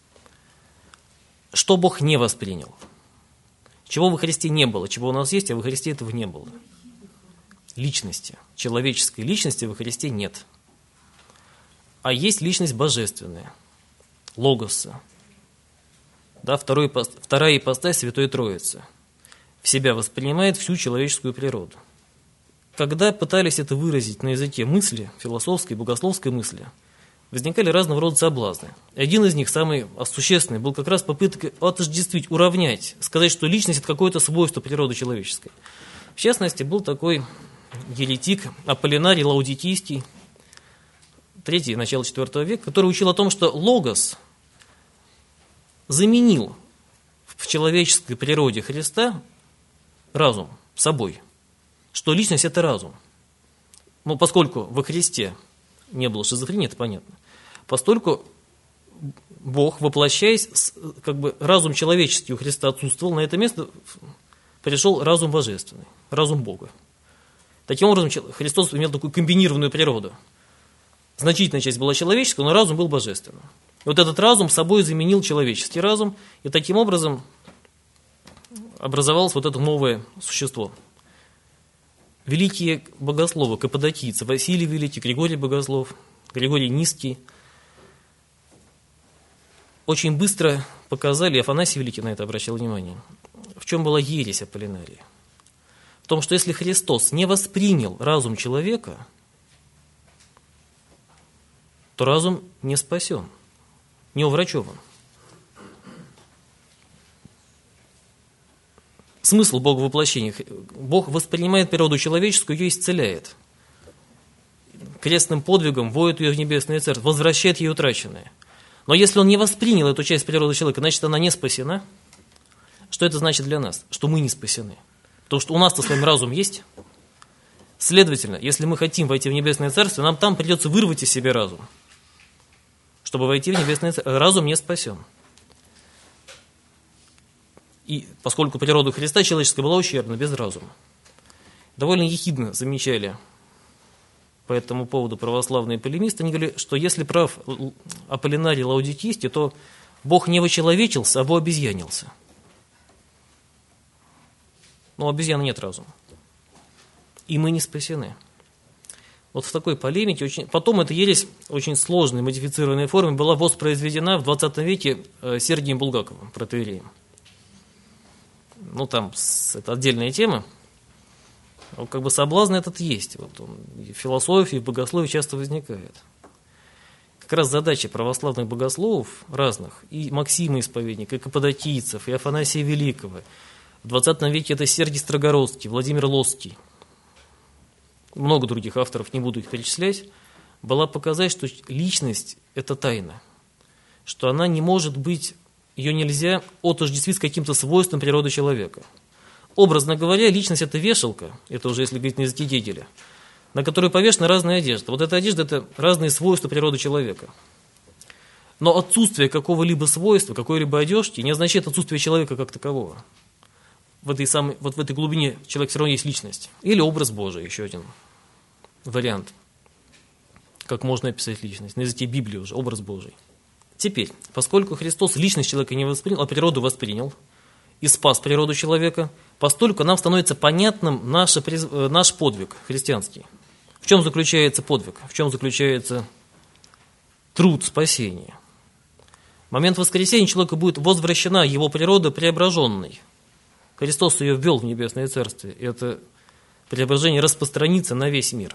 что Бог не воспринял? Чего во Христе не было, чего у нас есть, а во Христе этого не было? Личности. Человеческой личности во Христе нет. А есть личность божественная. Логоса. Да, второй, вторая ипостась Святой Троицы. В себя воспринимает всю человеческую природу. Когда пытались это выразить на языке мысли, философской, богословской мысли, возникали разного рода соблазны. Один из них, самый существенный, был как раз попытка отождествить, уравнять, сказать, что личность – это какое-то свойство природы человеческой. В частности, был такой еретик Аполлинарий Лаудикийский, третий, начало четвёртого века, который учил о том, что логос заменил в человеческой природе Христа разум собой, что личность – это разум. Ну, поскольку во Христе не было шизофрении, это понятно. Постольку Бог, воплощаясь, как бы разум человеческий у Христа отсутствовал, на это место пришел разум божественный, разум Бога. Таким образом, Христос имел такую комбинированную природу. Значительная часть была человеческая, но разум был божественным. И вот этот разум собой заменил человеческий разум, и таким образом образовалось вот это новое существо. Великие богословы, каппадокийцы, Василий Великий, Григорий Богослов, Григорий Низкий, очень быстро показали, Афанасий Великий на это обращал внимание, в чем была ересь Аполлинария. В том, что если Христос не воспринял разум человека, то разум не спасен, не уврачеван. Смысл Бога воплощения. Бог воспринимает природу человеческую, ее исцеляет. Крестным подвигом вводит ее в небесное царство, возвращает ей утраченное. Но если он не воспринял эту часть природы человека, значит, она не спасена. Что это значит для нас? Что мы не спасены. Потому что у нас-то с вами разум есть. Следовательно, если мы хотим войти в небесное царство, нам там придется вырвать из себя разум. Чтобы войти в небесное царство, разум не спасен. И поскольку природа Христа человеческая была ущербна, без разума. Довольно ехидно замечали по этому поводу православные полемисты. Они говорили, что если прав Аполлинарий Лаудикийский, то Бог не вочеловечился, а вообезьянился. Но у обезьяны нет разума. И мы не спасены. Вот в такой полемике, очень... потом эта ересь в очень сложной модифицированной форме была воспроизведена в двадцатом веке Сергием Булгаковым, протоиереем. Ну, там это отдельная тема. Но как бы соблазн этот есть. Вот он и в философии, и в богословии часто возникает. Как раз задача православных богословов разных, и Максима Исповедника, и Каппадокийцев, и Афанасия Великого. В двадцатом веке это Сергий Строгородский, Владимир Лосский. Много других авторов, не буду их перечислять. Была показать, что личность – это тайна. Что она не может быть... Ее нельзя отождествить с каким-то свойством природы человека. Образно говоря, личность – это вешалка, это уже если говорить на языке Гегеля, на которой повешена разная одежда. Вот эта одежда – это разные свойства природы человека. Но отсутствие какого-либо свойства, какой-либо одежки не означает отсутствие человека как такового. В этой, самой, вот в этой глубине человек все равно есть личность. Или образ Божий, еще один вариант. Как можно описать личность? На языке Библии уже, образ Божий. Теперь, поскольку Христос личность человека не воспринял, а природу воспринял и спас природу человека, постольку нам становится понятным наш, наш подвиг христианский. В чем заключается подвиг? В чем заключается труд спасения? В момент воскресения человеку будет возвращена его природа преображенной. Христос ее ввел в небесное царствие, и это преображение распространится на весь мир.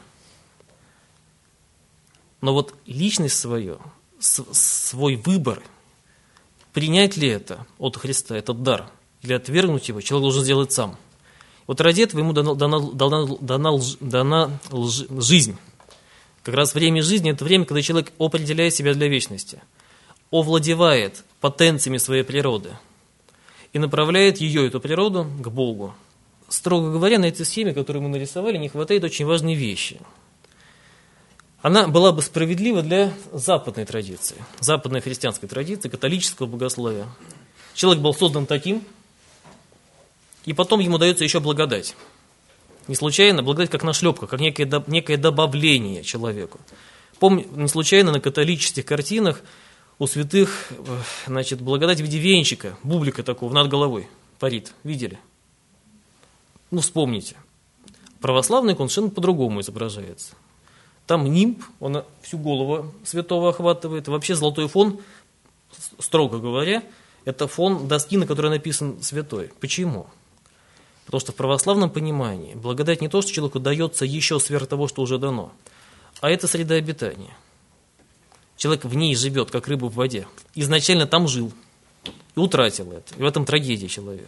Но вот личность свою, свой выбор, принять ли это от Христа, этот дар, или отвергнуть его, человек должен сделать сам. Вот ради этого ему дана, дана, дана, дана, дана лж, жизнь. Как раз время жизни – это время, когда человек определяет себя для вечности, овладевает потенциями своей природы и направляет ее, эту природу, к Богу. Строго говоря, на этой схеме, которую мы нарисовали, не хватает очень важной вещи. Она была бы справедлива для западной традиции, западной христианской традиции, католического богословия. Человек был создан таким, и потом ему дается еще благодать. Не случайно благодать как нашлепка, как некое, некое добавление человеку. Помню, не случайно на католических картинах у святых, значит, благодать в виде венчика, бублика такого над головой парит. Видели? Ну, вспомните. Православный икон совершенно по-другому изображается. Там нимб, он всю голову святого охватывает. Вообще золотой фон, строго говоря, это фон доски, на которой написан святой. Почему? Потому что в православном понимании благодать не то, что человеку дается еще сверх того, что уже дано, а это среда обитания. Человек в ней живет, как рыба в воде. Изначально там жил и утратил это. И в этом трагедия человека.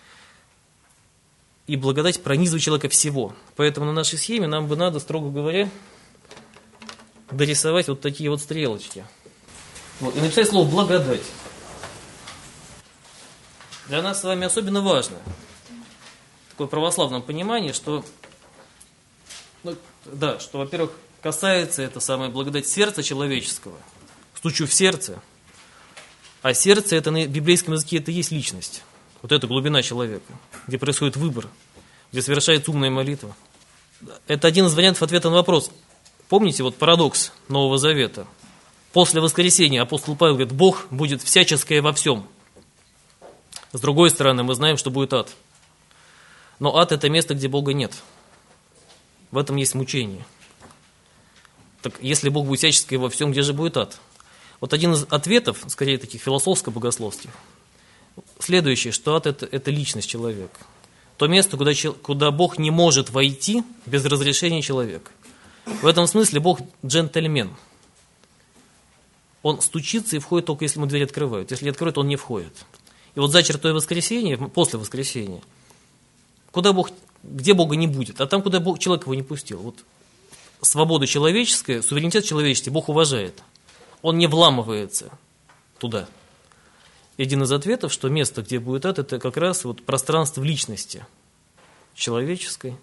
И благодать пронизывает человека всего. Поэтому на нашей схеме нам бы надо, строго говоря, дорисовать вот такие вот стрелочки. Вот, и написать слово «благодать». Для нас с вами особенно важно в таком православном понимании, что, ну, да, что, во-первых, касается это самая благодать сердца человеческого. Стучу в сердце. А сердце, это на библейском языке, это и есть личность. Вот это глубина человека, где происходит выбор, где совершается умная молитва. Это один из вариантов ответа на вопрос. Помните вот парадокс Нового Завета? После воскресения апостол Павел говорит, Бог будет всяческое во всем. С другой стороны, мы знаем, что будет ад. Но ад – это место, где Бога нет. В этом есть мучение. Так если Бог будет всячески во всем, где же будет ад? Вот один из ответов, скорее таких философско-богословских, следующее, что ад это, – это личность человека. То место, куда, куда Бог не может войти без разрешения человека. В этом смысле Бог джентльмен. Он стучится и входит только если ему дверь открывают. Если не откроют, он не входит. И вот за чертой воскресения, после воскресения, куда Бог, где Бога не будет, а там, куда Бог, человек его не пустил. Вот свобода человеческая, суверенитет человеческий Бог уважает. Он не вламывается туда. И один из ответов, что место, где будет ад, это как раз вот пространство в личности человеческой.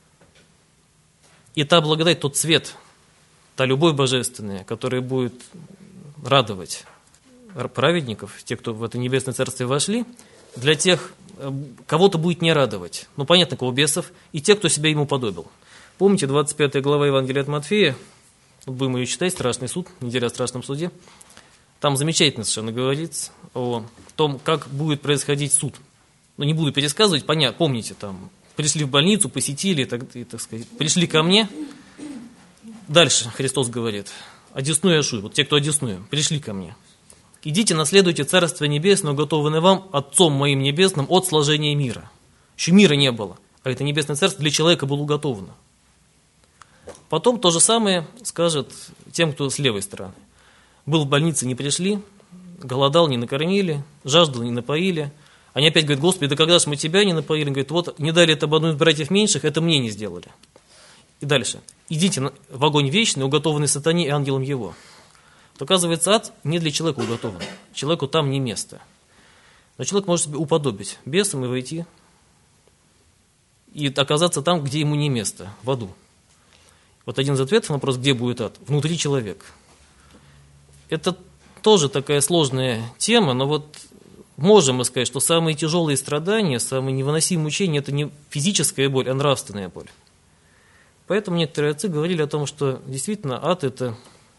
И та благодать, тот свет, та любовь божественная, которая будет радовать праведников, тех, кто в это небесное царствие вошли, для тех, кого-то будет не радовать. Ну, понятно, кого бесов, и тех, кто себя ему подобил. Помните, двадцать пятая глава Евангелия от Матфея, вот будем ее читать, страшный суд, неделя о страшном суде. Там замечательно совершенно говорится о том, как будет происходить суд. Ну, не буду пересказывать, понятно, помните, там, пришли в больницу, посетили, так, и, так сказать, пришли ко мне. Дальше Христос говорит, одесную Ашуй, вот те, кто одесную, пришли ко мне. Идите, наследуйте Царство Небесное, уготованное вам Отцом моим Небесным от сложения мира. Еще мира не было, а это Небесное Царство для человека было уготовано. Потом то же самое скажет тем, кто с левой стороны. Был в больнице, не пришли, голодал, не накормили, жаждал, не напоили. Они опять говорят, Господи, да когда же мы тебя не напоили? Говорит, вот не дали это об одну из братьев меньших, это мне не сделали. И дальше. Идите в огонь вечный, уготованный сатане и ангелам его. То, оказывается, ад не для человека уготован. Человеку там не место. Но человек может себе уподобить бесам и войти, и оказаться там, где ему не место, в аду. Вот один из ответов на вопрос, где будет ад? Внутри человека. Это тоже такая сложная тема, но вот можем мы сказать, что самые тяжелые страдания, самые невыносимые мучения – это не физическая боль, а нравственная боль. Поэтому некоторые отцы говорили о том, что действительно ад – это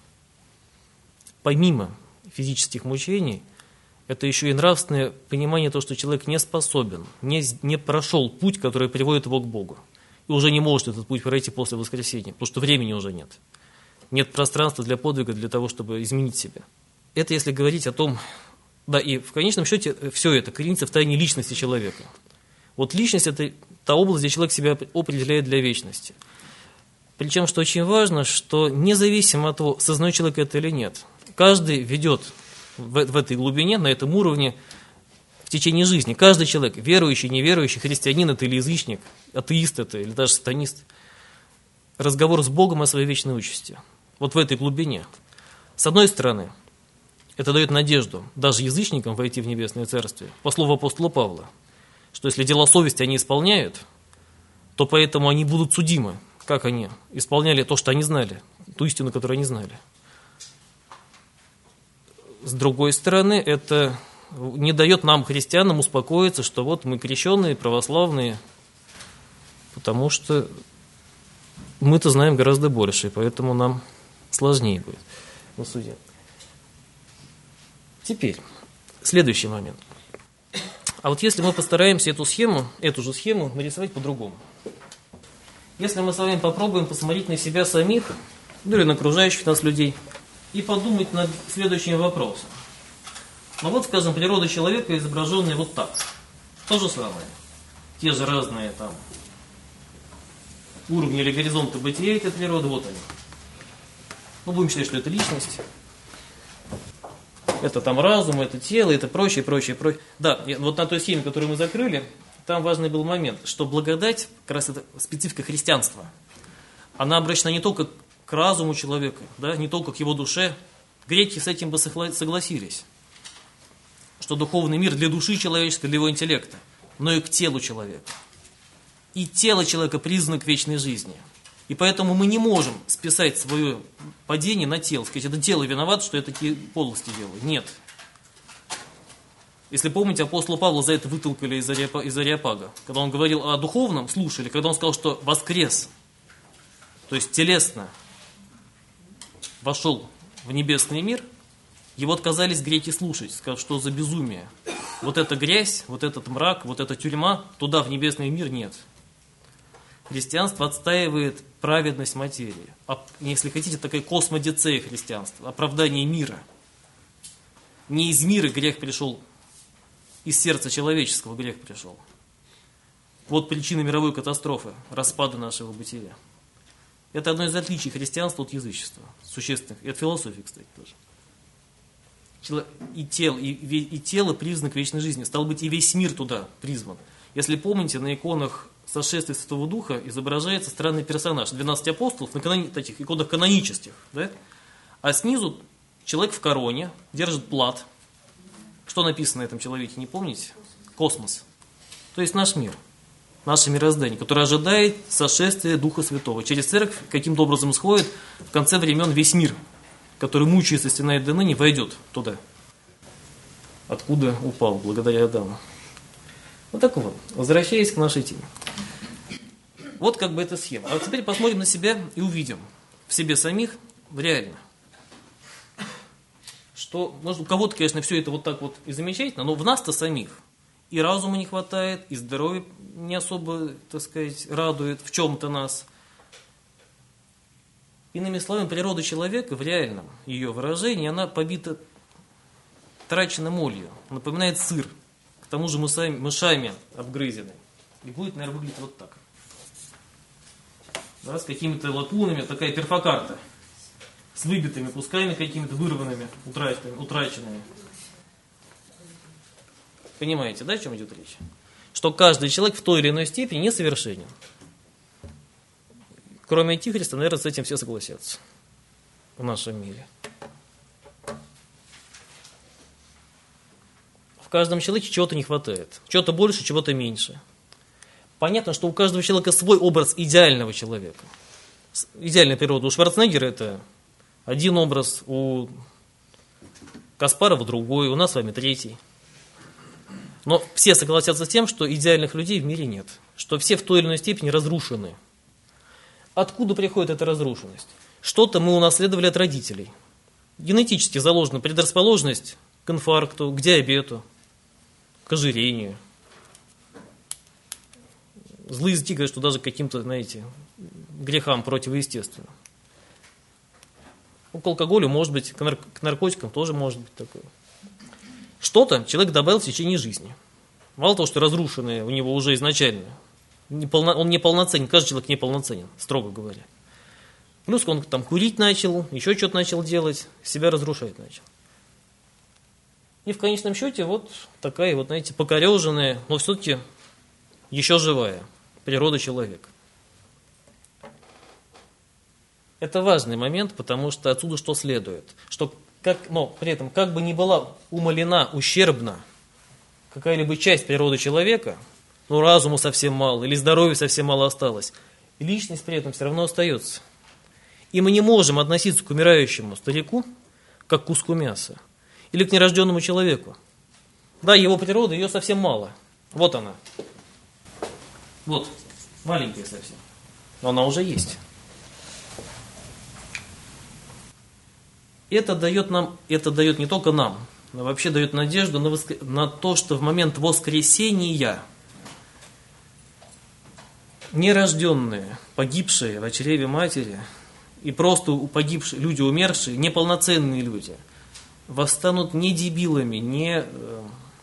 помимо физических мучений, это еще и нравственное понимание того, что человек не способен, не, не прошел путь, который приводит его к Богу. И уже не может этот путь пройти после воскресения, потому что времени уже нет. Нет пространства для подвига, для того, чтобы изменить себя. Это если говорить о том, да, и в конечном счете все это коренится в тайне личности человека. Вот личность – это та область, где человек себя определяет для вечности. Причем, что очень важно, что независимо от того, сознает человек это или нет, каждый ведет в, в этой глубине, на этом уровне, в течение жизни. Каждый человек, верующий, неверующий, христианин это или язычник, атеист это или даже сатанист, разговор с Богом о своей вечной участи. Вот в этой глубине. С одной стороны, это дает надежду даже язычникам войти в Небесное Царствие. По слову апостола Павла, что если дела совести они исполняют, то поэтому они будут судимы. Как они исполняли то, что они знали, ту истину, которую они знали. С другой стороны, это не дает нам, христианам, успокоиться, что вот мы крещенные, православные, потому что мы-то знаем гораздо больше, и поэтому нам сложнее будет на суде. Теперь, следующий момент. А вот если мы постараемся эту схему, эту же схему нарисовать по-другому. Если мы с вами попробуем посмотреть на себя самих, ну или на окружающих нас людей, и подумать над следующим вопросом. Ну вот, скажем, природа человека, изображенная вот так. То же самое. Те же разные там уровни или горизонты бытия этой природы, вот они. Мы будем считать, что это личность. Это там разум, это тело, это прочее, прочее, прочее. Да, вот на той схеме, которую мы закрыли, там важный был момент, что благодать, как раз это специфика христианства, она обращена не только к разуму человека, да, не только к его душе. Греки с этим бы согласились, что духовный мир для души человеческой, для его интеллекта, но и к телу человека. И тело человека призвано к вечной жизни. И поэтому мы не можем списать свое падение на тело, сказать, это тело виновато, что я такие подлости делаю. Нет. Если помните, апостола Павла за это вытолкали из Ареопага. Когда он говорил о духовном, слушали, когда он сказал, что воскрес, то есть телесно вошел в небесный мир, его отказались греки слушать, сказав, что за безумие. вот эта грязь, вот этот мрак, вот эта тюрьма, туда, в небесный мир, нет. Христианство отстаивает праведность материи. Если хотите, такая космодицея христианства, оправдание мира. Не из мира грех пришел, из сердца человеческого грех пришел. Вот причина мировой катастрофы, распада нашего бытия. Это одно из отличий христианства от язычества, существенных, и от философии, кстати, тоже. И тело, и, и тело признак вечной жизни. Стало быть, и весь мир туда призван. Если помните, на иконах сошествия Святого Духа изображается странный персонаж. двенадцать апостолов на канони, таких иконах канонических. Да? А снизу человек в короне, держит плат. Что написано на этом человеке, не помните? Космос. То есть наш мир. Наше мироздание, которое ожидает сошествия Духа Святого. Через церковь каким-то образом сходит в конце времен весь мир, который мучается, стенает до ныне, войдет туда, откуда упал, благодаря Адаму. Вот так вот, возвращаясь к нашей теме. Вот как бы эта схема. А вот теперь посмотрим на себя и увидим в себе самих реально, что, может, у кого-то, конечно, все это вот так вот и замечательно, но в нас-то самих и разума не хватает, и здоровье не особо, так сказать, радует в чем-то нас. Иными словами, природа человека в реальном ее выражении, она побита трачена молью, напоминает сыр, к тому же мышами, мышами обгрызены. И будет, наверное, выглядеть вот так. Да, с какими-то лакунами, такая перфокарта, с выбитыми кусками какими-то, вырванными, утраченными. Понимаете, да, о чем идет речь? Что каждый человек в той или иной степени несовершенен. Кроме Антихриста, наверное, с этим все согласятся в нашем мире. В каждом человеке чего-то не хватает. Чего-то больше, чего-то меньше. Понятно, что у каждого человека свой образ идеального человека. Идеальная природа. У Шварценеггера это один образ, у Каспарова другой, у нас с вами третий. Но все согласятся с тем, что идеальных людей в мире нет. Что все в той или иной степени разрушены. Откуда приходит эта разрушенность? Что-то мы унаследовали от родителей. Генетически заложена предрасположенность к инфаркту, к диабету, к ожирению. Злые языки говорят, что даже к каким-то, знаете, грехам противоестественным. К алкоголю может быть, к, нар- к наркотикам тоже может быть такое. Что-то человек добавил в течение жизни. Мало того, что разрушенное у него уже изначально, неполно, он неполноценен, каждый человек неполноценен, строго говоря. Плюс он там курить начал, еще что-то начал делать, себя разрушать начал. И в конечном счете вот такая вот, знаете, покореженная, но все-таки еще живая природа человека. Это важный момент, потому что отсюда что следует? Что как, но при этом, как бы ни была умалена, ущербна какая-либо часть природы человека, ну разуму совсем мало, или здоровья совсем мало осталось, и личность при этом все равно остается. И мы не можем относиться к умирающему старику, как к куску мяса, или к нерожденному человеку. Да, его природа, ее совсем мало. Вот она. Вот, маленькая совсем. Но она уже есть. Это дает нам, это дает не только нам, но вообще дает надежду на, воск... на то, что в момент воскресения нерожденные, погибшие в чреве матери и просто погибшие, люди умершие, неполноценные люди, восстанут не дебилами, не э,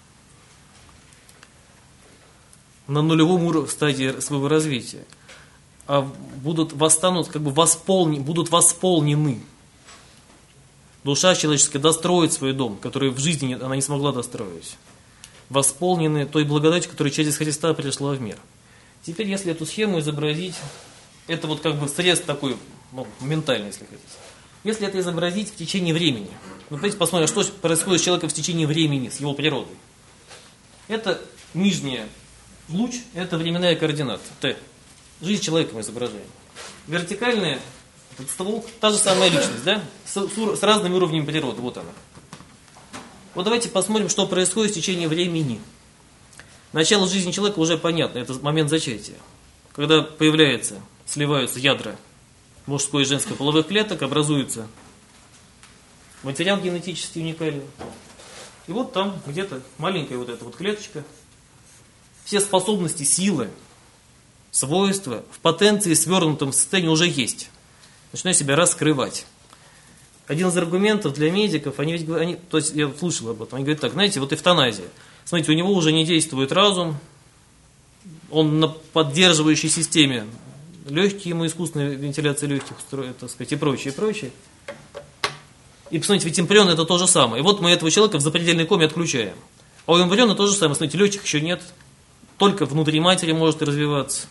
на нулевом уровне стадии своего развития, а будут восстанут, как бы восполни, будут восполнены. Душа человеческая достроит свой дом, который в жизни она не смогла достроить. Восполнены той благодатью, которая через Христа пришла в мир. Теперь, если эту схему изобразить, это вот как бы срез такой, ну, ментальный, если хотите. Если это изобразить в течение времени, ну, давайте посмотрим, что происходит с человеком в течение времени, с его природой. Это нижняя луч, это временная координата, Т. Жизнь человека мы изображаем. Вертикальная, этот ствол, та же самая личность, да? С, с, с разными уровнями природы, вот она. Вот давайте посмотрим, что происходит в течение времени. Начало жизни человека уже понятно, это момент зачатия. Когда появляется, сливаются ядра мужской и женской половых клеток, образуется материал генетически уникальный. И вот там где-то маленькая вот эта вот клеточка. Все способности, силы, свойства в потенции, свернутом состоянии уже есть. Начинаю себя раскрывать. Один из аргументов для медиков, они ведь, они, то есть я слышал об этом, они говорят так, знаете, вот эвтаназия. Смотрите, у него уже не действует разум, он на поддерживающей системе, легкие ему искусственная вентиляция легких устроит, так сказать, и прочее, и прочее. И посмотрите, ведь эмбрион это то же самое. И вот мы этого человека в запредельной коме отключаем. А у эмбриона то же самое. Смотрите, легких еще нет. Только внутри матери может развиваться.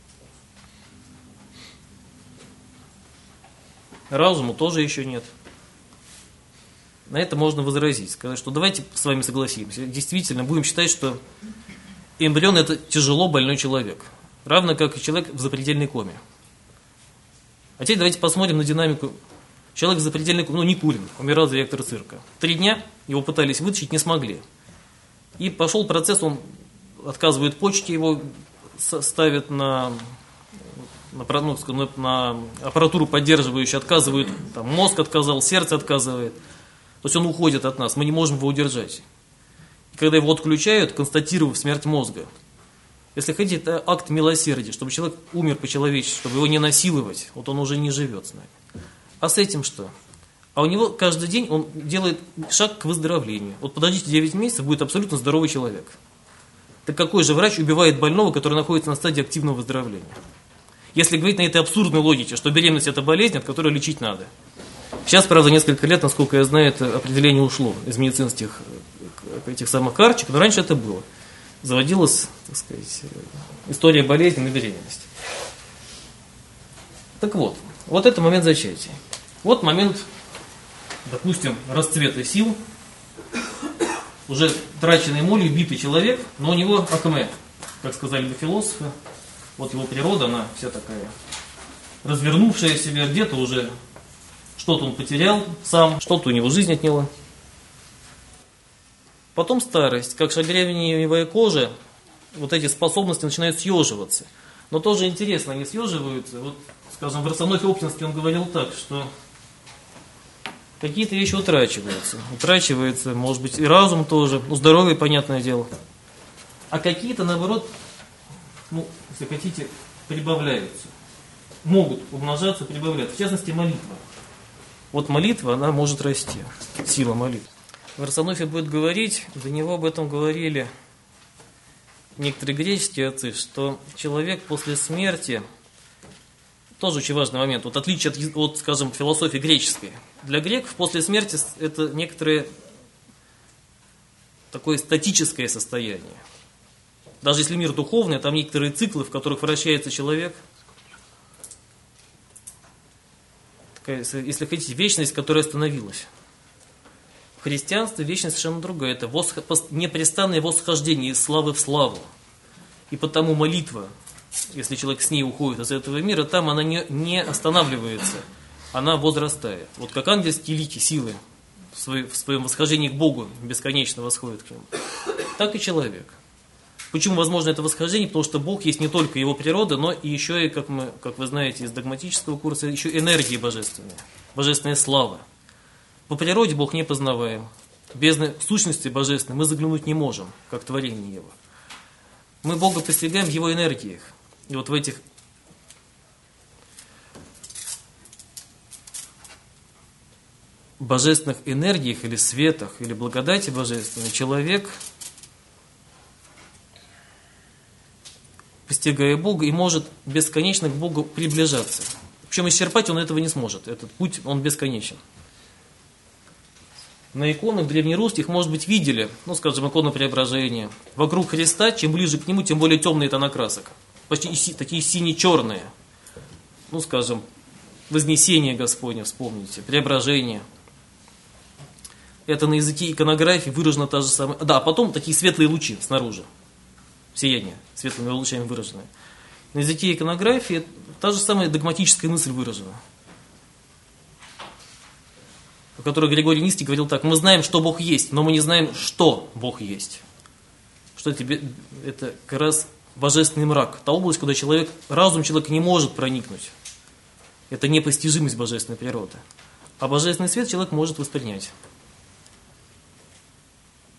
Разуму тоже еще нет. На это можно возразить. Сказать, что давайте с вами согласимся. Действительно, будем считать, что эмбрион это тяжело больной человек. Равно как и человек в запредельной коме. А теперь давайте посмотрим на динамику. Человек в запредельной коме, ну Никулин, умирал директор цирка. Три дня его пытались вытащить, не смогли. И пошел процесс, он отказывает почки, его ставят на, на, ну, на аппаратуру поддерживающую, отказывают, там, мозг отказал, сердце отказывает. То есть он уходит от нас, мы не можем его удержать. И когда его отключают, констатировав смерть мозга, если хотите, это акт милосердия, чтобы человек умер по-человечески, чтобы его не насиловать, вот он уже не живет с нами. А с этим что? А у него каждый день он делает шаг к выздоровлению. Вот подождите девять месяцев, будет абсолютно здоровый человек. Так какой же врач убивает больного, который находится на стадии активного выздоровления? Если говорить на этой абсурдной логике, что беременность это болезнь, от которой лечить надо. Сейчас, правда, несколько лет, насколько я знаю, это определение ушло из медицинских этих самых карточек, но раньше это было. Заводилась, так сказать, история болезни на беременность. Так вот, вот это момент зачатия. Вот момент, допустим, расцвета сил, уже траченный молью, битый человек, но у него акме, как сказали бы философы, вот его природа, она вся такая развернувшая себя, где-то уже что-то он потерял сам, что-то у него жизнь отняла. Потом старость, как шагреневая кожа, вот эти способности начинают съеживаться. Но тоже интересно, они съеживаются. Вот, скажем, в Росонофе Оптинске он говорил так, что какие-то вещи утрачиваются. Утрачивается, может быть, и разум тоже, ну, здоровье, понятное дело. А какие-то, наоборот, ну, если хотите, прибавляются. Могут умножаться, прибавляться. В частности, молитва. Вот молитва, она может расти. Сила молитвы. В Росонофе будет говорить, до него об этом говорили некоторые греческие отцы, что человек после смерти, тоже очень важный момент, вот отличие от, от, скажем, философии греческой. Для греков после смерти это некоторое такое статическое состояние. Даже если мир духовный, там некоторые циклы, в которых вращается человек. Такая, если хотите, вечность, которая остановилась. В христианстве вечность совершенно другая. Это восх... непрестанное восхождение из славы в славу. И потому молитва, если человек с ней уходит из этого мира, там она не, не останавливается, она возрастает. Вот как ангельские лики, силы в, свой, в своем восхождении к Богу бесконечно восходят к Нему, так и человек. Почему возможно это восхождение? Потому что Бог есть не только Его природа, но и еще и, как, мы, как вы знаете из догматического курса, еще энергии божественные, божественная слава. По природе Бог не познаваем. Без сущности божественной мы заглянуть не можем, как творение Его. Мы Бога постигаем в Его энергиях. И вот в этих божественных энергиях или светах, или благодати божественной человек, постигая Бога, и может бесконечно к Богу приближаться. Причем исчерпать он этого не сможет. Этот путь, он бесконечен. На иконах древнерусских, может быть, видели, ну, скажем, икону Преображения. Вокруг Христа, чем ближе к Нему, тем более темные тона красок. Почти си, такие сине-черные. Ну, скажем, Вознесение Господне, вспомните, Преображение. Это на языке иконографии выражено та же самая... Да, потом такие светлые лучи снаружи. Сияние, светлыми лучами выраженное. На языке иконографии та же самая догматическая мысль выражена. О которой Григорий Низкий говорил так: мы знаем, что Бог есть, но мы не знаем, что Бог есть. Что это, это как раз божественный мрак. Та область, куда человек, разум человека не может проникнуть. Это непостижимость божественной природы. А божественный свет человек может воспринять.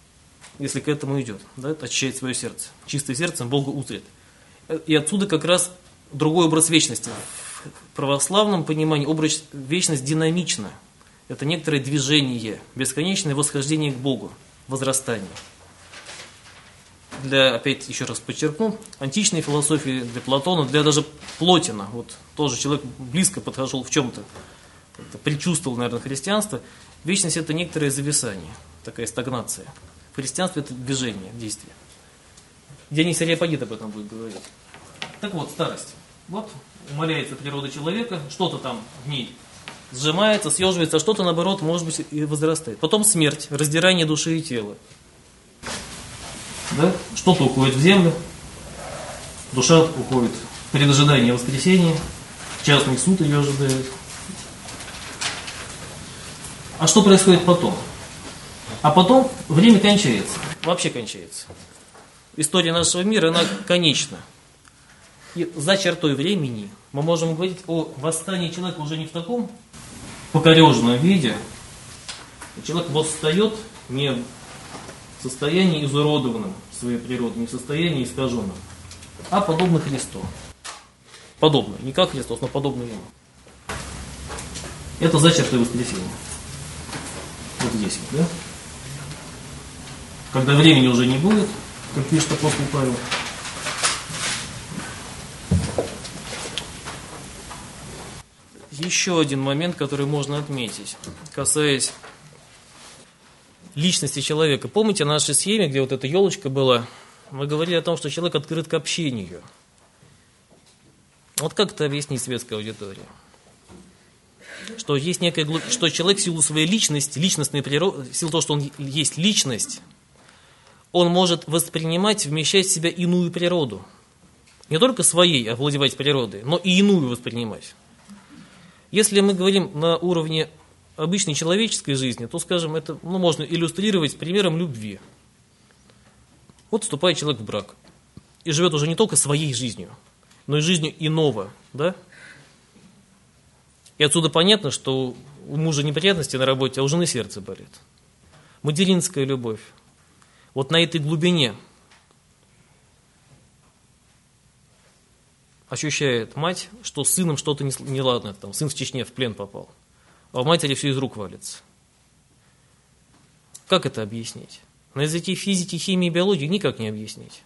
если к этому идет, да, очищает свое сердце. Чистое сердце Богу узрит. И отсюда как раз другой образ вечности. В православном понимании образ вечность динамична. Это некоторое движение, бесконечное восхождение к Богу, возрастание. Для, опять еще раз подчеркну, античной философии, для Платона, для даже Плотина, вот тоже человек близко подошел в чем-то, предчувствовал, наверное, христианство, вечность это некоторое зависание, такая стагнация. В христианстве это движение, действие. Дионис Ареопагит об этом будет говорить. Так вот, старость. Вот умаляется природа человека, что-то там в ней сжимается, съеживается, а что-то, наоборот, может быть, и возрастает. Потом смерть, раздирание души и тела. Да? Что-то уходит в землю, душа уходит в предожидание воскресения, частный суд ее ожидает. А что происходит потом? А потом время кончается, вообще кончается. История нашего мира, она конечна. И за чертой времени мы можем говорить о восстании человека уже не в таком покореженном виде. Человек восстает не в состоянии изуродованном своей природой, не в состоянии искаженном, а подобно Христу. Подобно, не как Христос, но подобно Ему. Это за чертой воскресения. Вот здесь, да? Когда времени уже не будет, как пишет апостол Павел. Еще один момент, который можно отметить, касаясь личности человека. Помните, в нашей схеме, где вот эта елочка была, мы говорили о том, что человек открыт к общению. Вот как это объяснить светской аудитории? Что есть некая глуб... что человек в силу своей личности, личностной природы, в силу того, что он есть личность, он может воспринимать, вмещать в себя иную природу. Не только своей овладевать природой, но и иную воспринимать. Если мы говорим на уровне обычной человеческой жизни, то, скажем, это ну, можно иллюстрировать примером любви. Вот вступает человек в брак и живет уже не только своей жизнью, но и жизнью иного, да? И отсюда понятно, что у мужа неприятности на работе, а у жены сердце болит. Материнская любовь. Вот на этой глубине ощущает мать, что с сыном что-то неладное, там, сын в Чечне в плен попал, а у матери все из рук валится. Как это объяснить? На языке физики, химии и биологии никак не объяснить.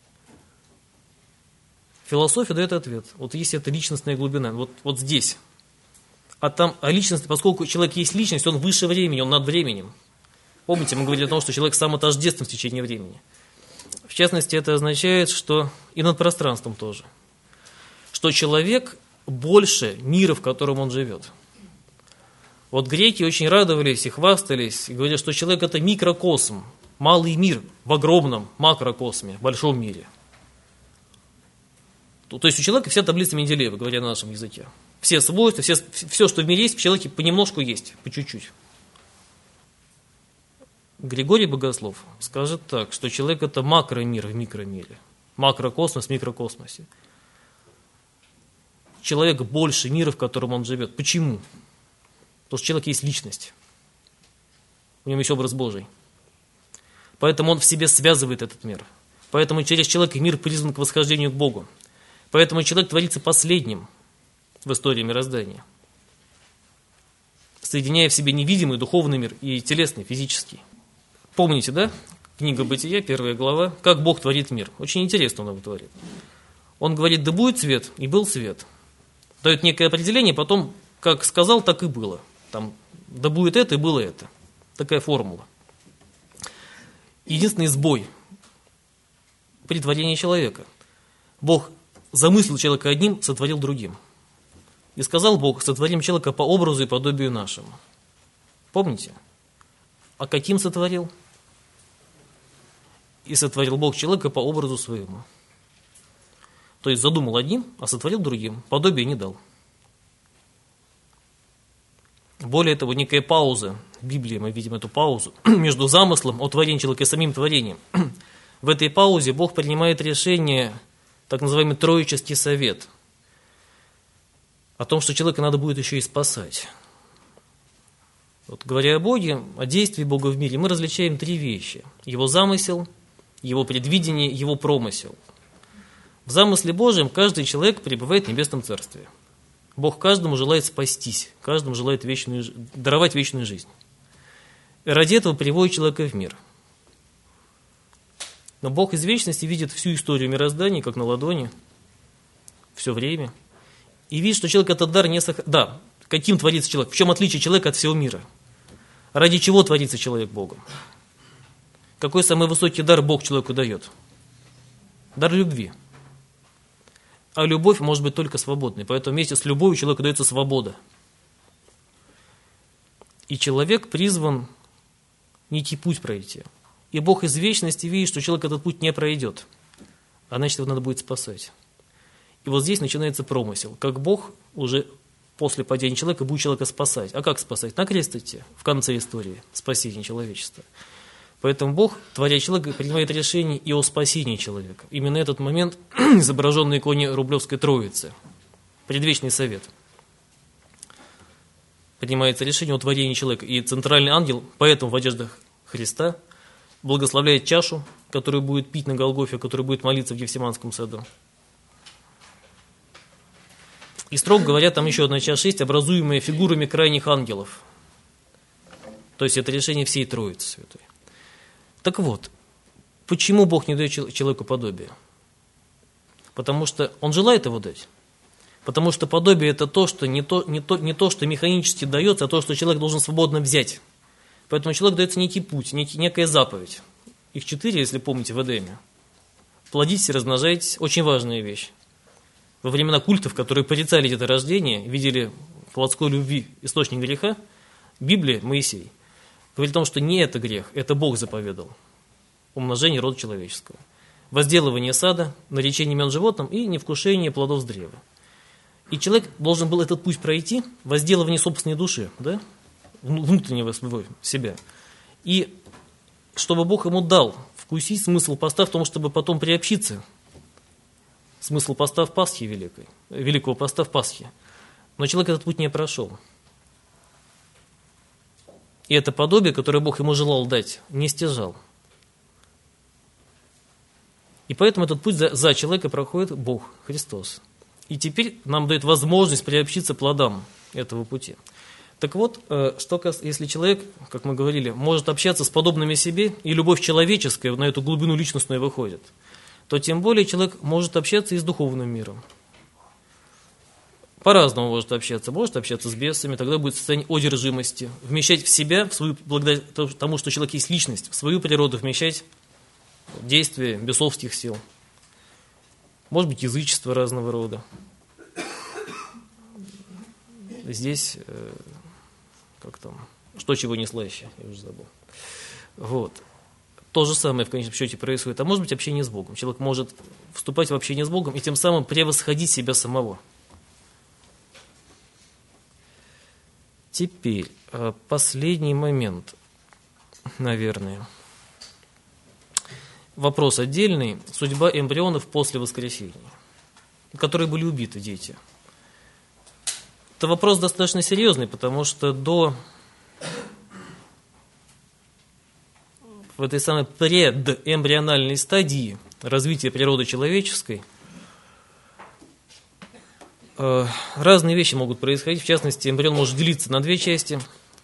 Философия дает ответ. Вот есть эта личностная глубина, вот, вот здесь. А там, а личность, поскольку человек есть личность, он выше времени, он над временем. Помните, мы говорили о том, что человек самотождествен в течение времени. В частности, это означает, что и над пространством тоже. Что человек больше мира, в котором он живет. Вот греки очень радовались и хвастались, и говорили, что человек это микрокосм, малый мир в огромном макрокосме, в большом мире. То есть у человека вся таблица Менделеева, говоря на нашем языке. Все свойства, все, все, что в мире есть, в человеке понемножку есть, по чуть-чуть. Григорий Богослов скажет так, что человек это макромир в микромире, макрокосмос в микрокосмосе. Человек больше мира, в котором он живет. Почему? Потому что человек есть личность. У него есть образ Божий. Поэтому он в себе связывает этот мир. Поэтому через человека мир призван к восхождению к Богу. Поэтому человек творится последним в истории мироздания, соединяя в себе невидимый духовный мир и телесный, физический. Помните, да? Книга Бытия, первая глава, как Бог творит мир. Очень интересно он его творит. Он говорит, да будет свет, и был свет. Дает некое определение, потом, как сказал, так и было. Там, да будет это, и было это. Такая формула. Единственный сбой при творении человека. Бог замыслил человека одним, сотворил другим. И сказал Бог, сотворим человека по образу и подобию нашему. Помните? А каким сотворил? И сотворил Бог человека по образу своему. То есть задумал одним, а сотворил другим. Подобие не дал. Более того, некая пауза. В Библии мы видим эту паузу между замыслом о творении человека и самим творением. В этой паузе Бог принимает решение, так называемый троический совет, о том, что человека надо будет еще и спасать. Вот, говоря о Боге, о действии Бога в мире, мы различаем три вещи. Его замысел, его предвидение, его промысел. В замысле Божьем каждый человек пребывает в небесном царстве. Бог каждому желает спастись, каждому желает вечную, даровать вечную жизнь. И ради этого приводит человека в мир. Но Бог из вечности видит всю историю мироздания, как на ладони, все время. И видит, что человек этот дар не сохраняет. Да, каким творится человек? В чем отличие человека от всего мира? Ради чего творится человек Богом? Какой самый высокий дар Бог человеку дает? Дар любви. А любовь может быть только свободной. Поэтому вместе с любовью человеку дается свобода. И человек призван некий путь пройти. И Бог из вечности видит, что человек этот путь не пройдет. А значит, его надо будет спасать. И вот здесь начинается промысел. Как Бог уже после падения человека будет человека спасать. А как спасать? На крест идти в конце истории спасения человечества. Поэтому Бог, творя человека, принимает решение и о спасении человека. Именно этот момент изображен на иконе Рублевской Троицы. Предвечный совет. Принимается решение о творении человека. И центральный ангел, поэтому в одеждах Христа, благословляет чашу, которую будет пить на Голгофе, которую будет молиться в Гефсиманском саду. И, строго говоря, там еще одна чаша есть, образуемая фигурами крайних ангелов. То есть это решение всей Троицы Святой. Так вот, почему Бог не дает человеку подобие? Потому что Он желает его дать. Потому что подобие – это то, что не то, не, то, не то, что механически дается, а то, что человек должен свободно взять. Поэтому человеку дается некий путь, некий, некая заповедь. Их четыре, если помните, в Эдеме. Плодитесь, размножайтесь – очень важная вещь. Во времена культов, которые порицали деторождение, видели в плотской любви источник греха, Библия, Моисей, говорит о том, что не это грех, это Бог заповедал. Умножение рода человеческого. Возделывание сада, наречение имен животным и невкушение плодов с древа. И человек должен был этот путь пройти, возделывание собственной души, да? Внутреннего своего себя. И чтобы Бог ему дал вкусить смысл поста в том, чтобы потом приобщиться. Смысл поста в Пасхе великой, великого поста в Пасхе. Но человек этот путь не прошел. И это подобие, которое Бог ему желал дать, не стяжал. И поэтому этот путь за, за человека проходит Бог, Христос. И теперь нам дает возможность приобщиться плодам этого пути. Так вот, что, если человек, как мы говорили, может общаться с подобными себе, и любовь человеческая на эту глубину личностную выходит, то тем более человек может общаться и с духовным миром. По-разному может общаться. Может общаться с бесами, тогда будет состояние одержимости. Вмещать в себя, в свою, благодаря тому, что человек есть личность, в свою природу вмещать действия бесовских сил. Может быть, язычество разного рода. Здесь, э, как там, что чего не слаще, я уже забыл. Вот. То же самое в конечном счете происходит. А может быть, общение с Богом. Человек может вступать в общение с Богом и тем самым превосходить себя самого. Теперь, последний момент, наверное. Вопрос отдельный. Судьба эмбрионов после воскресения, которые были убиты дети. Это вопрос достаточно серьезный, потому что до в этой самой предэмбриональной стадии развития природы человеческой э, разные вещи могут происходить. В частности, эмбрион может делиться на две части.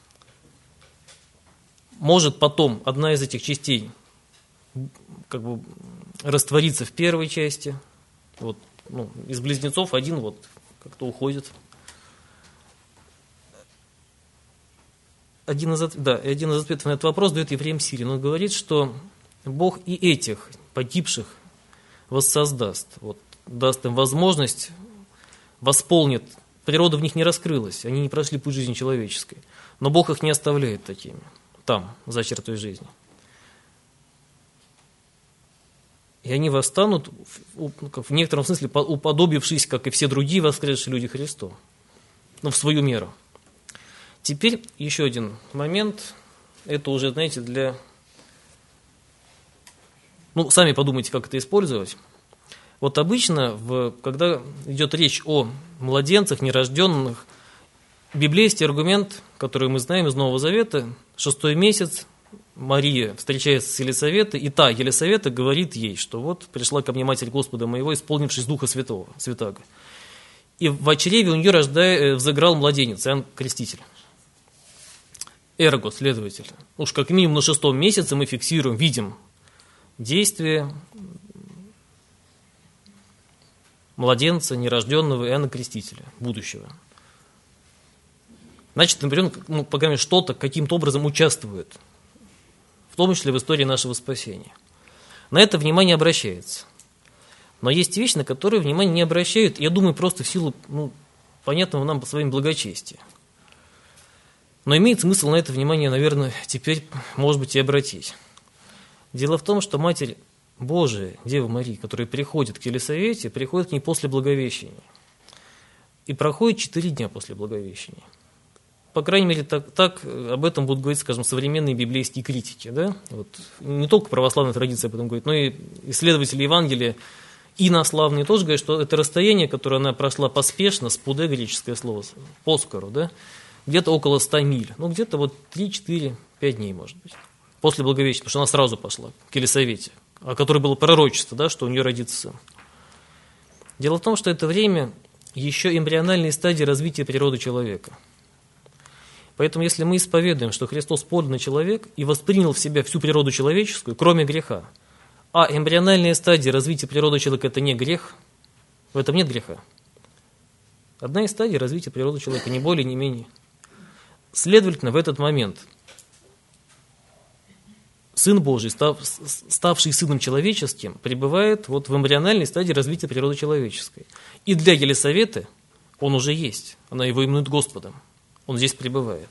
Может потом одна из этих частей как бы раствориться в первой части. Вот, ну, из близнецов один вот как-то уходит. Один из, да, один из ответов на этот вопрос дает Ефрем Сирин. Он говорит, что Бог и этих погибших воссоздаст, вот, даст им возможность, восполнит. Природа в них не раскрылась, они не прошли путь жизни человеческой. Но Бог их не оставляет такими, там, за чертой жизни. И они восстанут, в некотором смысле, уподобившись, как и все другие воскресшие люди Христу, но в свою меру. Теперь еще один момент. Это уже, знаете, для... Ну, сами подумайте, как это использовать. Вот обычно, в... когда идет речь о младенцах, нерожденных, библейский аргумент, который мы знаем из Нового Завета, шестой месяц, Мария встречается с Елисаветой, и та Елисавета говорит ей, что вот пришла ко мне Матерь Господа моего, исполнившись Духа Святого, Святаго. И в чреве у нее рождая, взыграл младенец, Иоанн Креститель. Эрго, следовательно. Уж как минимум на шестом месяце мы фиксируем, видим действие младенца, нерожденного Иоанна Крестителя, будущего. Значит, эмбрион, ну, по крайней мере, что-то каким-то образом участвует, в том числе в истории нашего спасения. На это внимание обращается. Но есть вещи, на которые внимание не обращают, я думаю, просто в силу, ну, понятного нам по своим благочестия. Но имеет смысл на это внимание, наверное, теперь, может быть, и обратить. Дело в том, что Матерь Божия, Дева Мария, которая приходит к Елисавете, приходит к ней после Благовещения. И проходит четыре дня после Благовещения. По крайней мере, так, так об этом будут говорить, скажем, современные библейские критики. Да? Вот, не только православная традиция об этом говорит, но и исследователи Евангелия, инославные тоже говорят, что это расстояние, которое она прошла поспешно, спуде греческое слово, поскоро, да? Где-то около ста миль, ну где-то вот три, четыре, пять дней, может быть, после Благовещения, потому что она сразу пошла к Елисавете, о которой было пророчество, да, что у нее родится сын. Дело в том, что это время еще эмбриональной стадии развития природы человека. Поэтому, если мы исповедуем, что Христос подлинный человек и воспринял в себя всю природу человеческую, кроме греха, а эмбриональная стадия развития природы человека – это не грех, в этом нет греха. Одна из стадий развития природы человека, не более, не менее. Следовательно, в этот момент Сын Божий, став, ставший Сыном Человеческим, пребывает вот в эмбриональной стадии развития природы человеческой. И для Елисаветы он уже есть, она его именует Господом. Он здесь пребывает.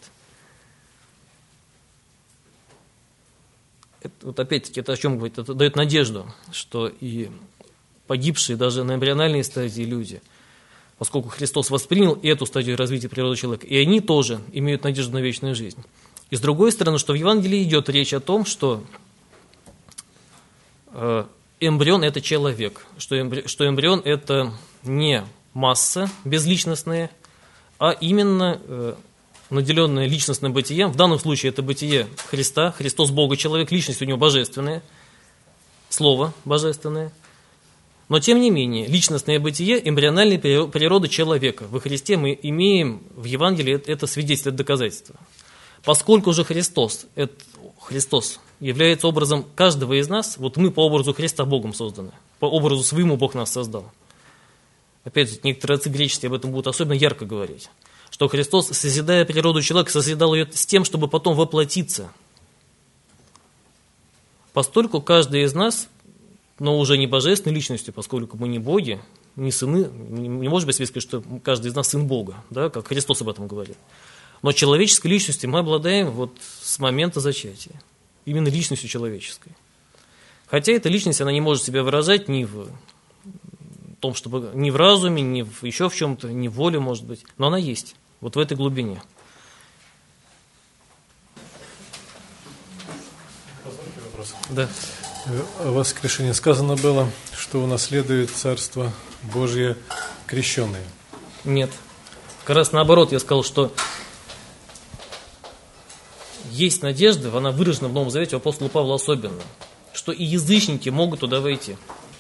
Это, вот опять-таки, это о чем говорит? Это дает надежду, что и погибшие даже на эмбриональной стадии люди, поскольку Христос воспринял эту стадию развития природы человека, и они тоже имеют надежду на вечную жизнь. И с другой стороны, что в Евангелии идет речь о том, что эмбрион – это человек, что эмбрион – это не масса безличностная, а именно э, наделенное личностным бытием. В данном случае это бытие Христа. Христос Бога, человек, личность у него божественная, слово божественное. Но тем не менее, личностное бытие эмбриональной природы человека. Во Христе мы имеем в Евангелии это свидетельство, это доказательство. Поскольку же Христос, это, Христос является образом каждого из нас, вот мы по образу Христа Богом созданы, по образу своему Бог нас создал. Опять же, некоторые отцы греческие об этом будут особенно ярко говорить, что Христос, созидая природу человека, созидал ее с тем, чтобы потом воплотиться. Постольку каждый из нас, но уже не божественной личностью, поскольку мы не боги, не сыны, не может быть сказать, что каждый из нас сын Бога, да, как Христос об этом говорит. Но человеческой личностью мы обладаем вот с момента зачатия, именно личностью человеческой. Хотя эта личность, она не может себя выражать ни в том, чтобы ни в разуме, ни в еще в чем-то, ни в воле, может быть, но она есть, вот в этой глубине. Да. О воскрешении сказано было, что унаследует Царство Божье крещенные. Нет. Как раз наоборот, я сказал, что есть надежда, она выражена в Новом Завете у апостола Павла особенно, что и язычники могут туда войти.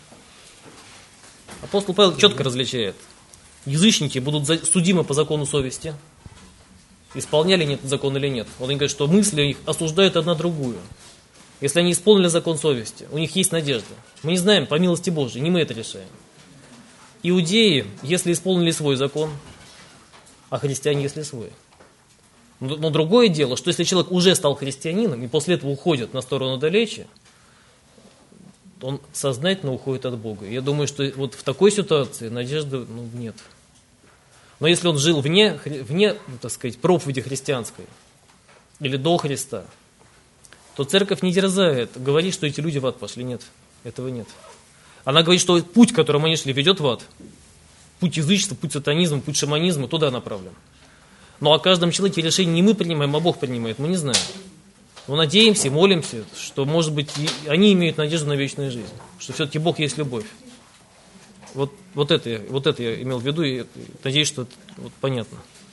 Апостол Павел четко различает. Язычники будут судимы по закону совести. Исполняли они этот закон или нет. Вот они говорят, что мысли их осуждают одна другую. Если они исполнили закон совести, у них есть надежда. Мы не знаем, по милости Божией, не мы это решаем. Иудеи, если исполнили свой закон, а христиане, если свой. Но другое дело, что если человек уже стал христианином и после этого уходит на сторону далече, он сознательно уходит от Бога. Я думаю, что вот в такой ситуации надежды ну, нет. Но если он жил вне, вне, так сказать, проповеди христианской или до Христа, то церковь не дерзает говорить, что эти люди в ад пошли. Нет, этого нет. Она говорит, что путь, которым они шли, ведет в ад. Путь язычества, путь сатанизма, путь шаманизма туда направлен. Но о каждом человеке решение не мы принимаем, а Бог принимает, мы не знаем. Но надеемся, молимся, что, может быть, они имеют надежду на вечную жизнь, что все-таки Бог есть любовь. Вот, вот, это, вот это я имел в виду, и надеюсь, что это вот, понятно. В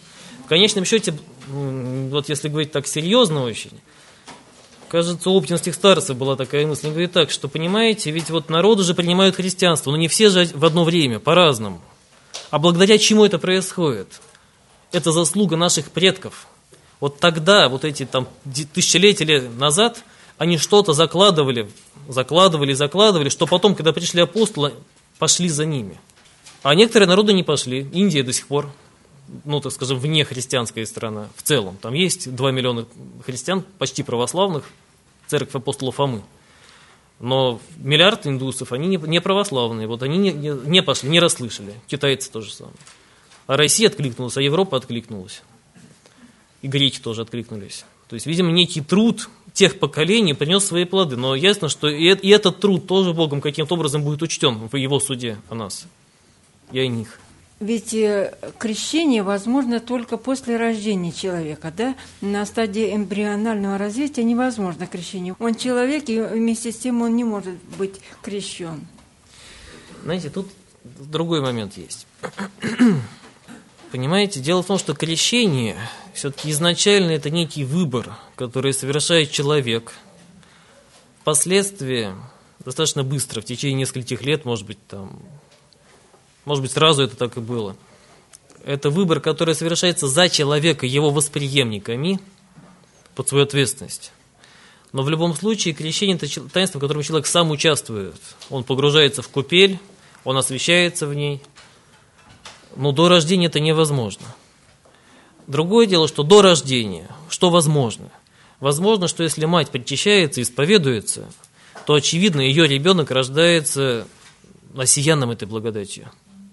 конечном счете, вот если говорить так серьезно очень, кажется, у оптинских старцев была такая мысль. Они говорят так, что, понимаете, ведь вот народы же принимают христианство, но не все же в одно время, по-разному. А благодаря чему это происходит? Это заслуга наших предков. Вот тогда, вот эти там тысячелетия лет назад, они что-то закладывали, закладывали, закладывали, что потом, когда пришли апостолы, пошли за ними. А некоторые народы не пошли. Индия до сих пор, ну, так скажем, вне христианская страна в целом. Там есть два миллиона христиан, почти православных, церковь апостола Фомы. Но миллиард индусов, они не православные, вот они не, не пошли, не расслышали. Китайцы тоже самое. А Россия откликнулась, а Европа откликнулась. И греки тоже откликнулись. То есть, видимо, некий труд тех поколений принес свои плоды. Но ясно, что и этот труд тоже Богом каким-то образом будет учтен в его суде о нас и о них. Ведь крещение возможно только после рождения человека, да? На стадии эмбрионального развития невозможно крещение. Он человек, и вместе с тем он не может быть крещен. Знаете, тут другой момент есть. Понимаете, дело в том, что крещение все-таки изначально это некий выбор, который совершает человек. Впоследствии, достаточно быстро, в течение нескольких лет, может быть, там, может быть, сразу это так и было. Это выбор, который совершается за человека, его восприемниками, под свою ответственность. Но в любом случае крещение – это таинство, в котором человек сам участвует. Он погружается в купель, он освящается в ней. Но до рождения это невозможно. Другое дело, что до рождения, что возможно? Возможно, что если мать причащается, исповедуется, то, очевидно, ее ребенок рождается осиянным этой благодатью.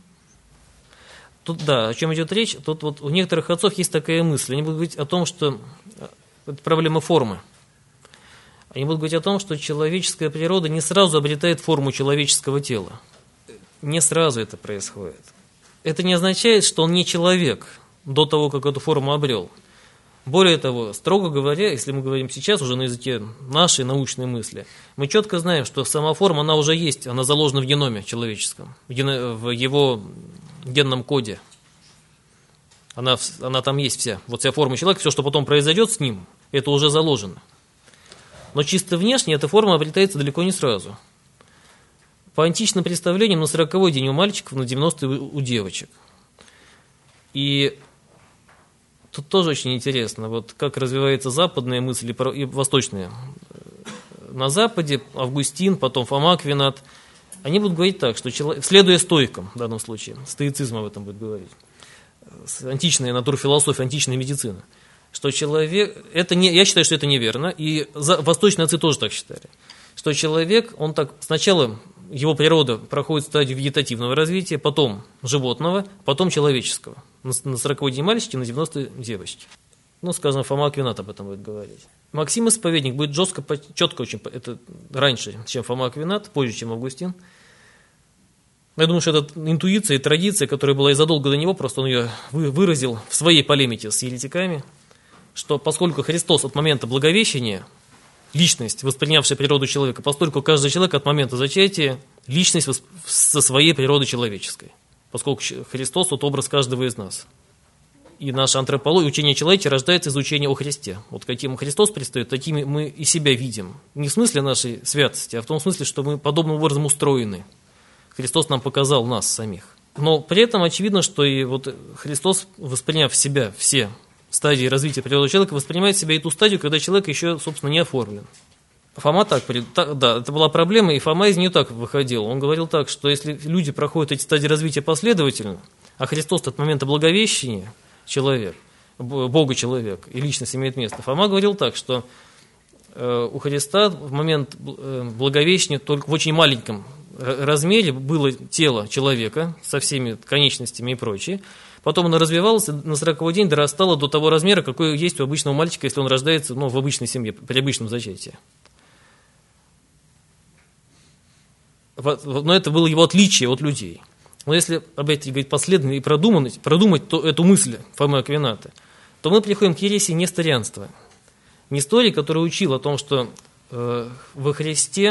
Тут, да, о чем идет речь, тут вот у некоторых отцов есть такая мысль. Они будут говорить о том, что это проблема формы. Они будут говорить о том, что человеческая природа не сразу обретает форму человеческого тела. Не сразу это происходит. Это не означает, что он не человек до того, как эту форму обрел. Более того, строго говоря, если мы говорим сейчас уже на языке нашей научной мысли, мы четко знаем, что сама форма, она уже есть, она заложена в геноме человеческом, в, гено, в его генном коде. Она, она там есть вся. Вот вся форма человека, все, что потом произойдет с ним, это уже заложено. Но чисто внешне эта форма обретается далеко не сразу. По античным представлениям, на сороковой день у мальчиков, на девяностый у девочек. И тут тоже очень интересно, вот как развивается западная мысль и восточная. На Западе Августин, потом Фома Аквинат, они будут говорить так, что человек, следуя стойкам в данном случае, стоицизм об этом будет говорить, античная натурфилософия, античная медицина, что человек, это не, я считаю, что это неверно, и за, восточные отцы тоже так считали, что человек, он так сначала... Его природа проходит стадию вегетативного развития, потом животного, потом человеческого. На сороковой день мальчики, на девяностый девочки. Ну, скажем, Фома Аквинат об этом будет говорить. Максим Исповедник будет жестко, четко очень, это раньше, чем Фома Аквинат, позже, чем Августин. Я думаю, что это интуиция и традиция, которая была и задолго до него, просто он ее выразил в своей полемике с еретиками, что поскольку Христос от момента Благовещения, личность, воспринявшая природу человека, поскольку каждый человек от момента зачатия личность со своей природой человеческой, поскольку Христос – вот образ каждого из нас. И наша антропология, учение человека рождается из учения о Христе. Вот каким Христос предстоит, такими мы и себя видим. Не в смысле нашей святости, а в том смысле, что мы подобным образом устроены. Христос нам показал нас самих. Но при этом очевидно, что и вот Христос, восприняв себя все стадии развития природы человека, воспринимает себя и ту стадию, когда человек еще, собственно, не оформлен. Фома так, так, да, это была проблема, и Фома из нее так выходил. Он говорил так, что если люди проходят эти стадии развития последовательно, а Христос от момента Благовещения человек, Бога человек, и личность имеет место, Фома говорил так, что э, у Христа в момент Благовещения только в очень маленьком размере было тело человека со всеми конечностями и прочее. Потом оно развивалось, на сороковой день дорастало до того размера, какой есть у обычного мальчика, если он рождается, ну, в обычной семье, при обычном зачатии. Но это было его отличие от людей. Но если об этом говорить последовательно и продумать, продумать то, эту мысль Фомы Аквината, то мы приходим к ереси несторианства. Несторий, который учил о том, что э, во Христе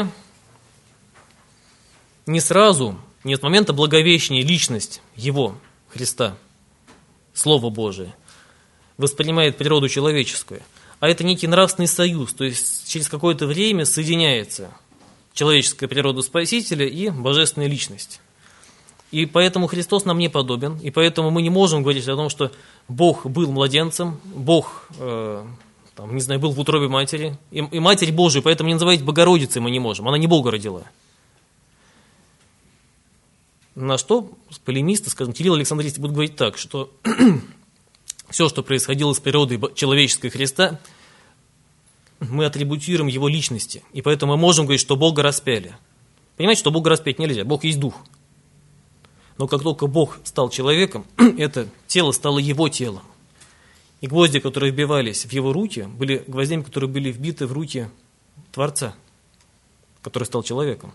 не сразу, не от момента Благовещения личность его, Христа, Слово Божие, воспринимает природу человеческую, а это некий нравственный союз, то есть через какое-то время соединяется человеческая природа Спасителя и божественная личность. И поэтому Христос нам не подобен, и поэтому мы не можем говорить о том, что Бог был младенцем, Бог, э, там, не знаю, был в утробе матери, и, и Матерь Божия, поэтому не называть Богородицей мы не можем, она не Бога родила. На что полемисты, скажем, Кирилл Александрийский будут говорить так, что все, что происходило с природой человеческой Христа, мы атрибутируем его личности, и поэтому мы можем говорить, что Бога распяли. Понимаете, что Бога распять нельзя, Бог есть Дух. Но как только Бог стал человеком, это тело стало его телом. И гвозди, которые вбивались в его руки, были гвоздями, которые были вбиты в руки Творца, который стал человеком.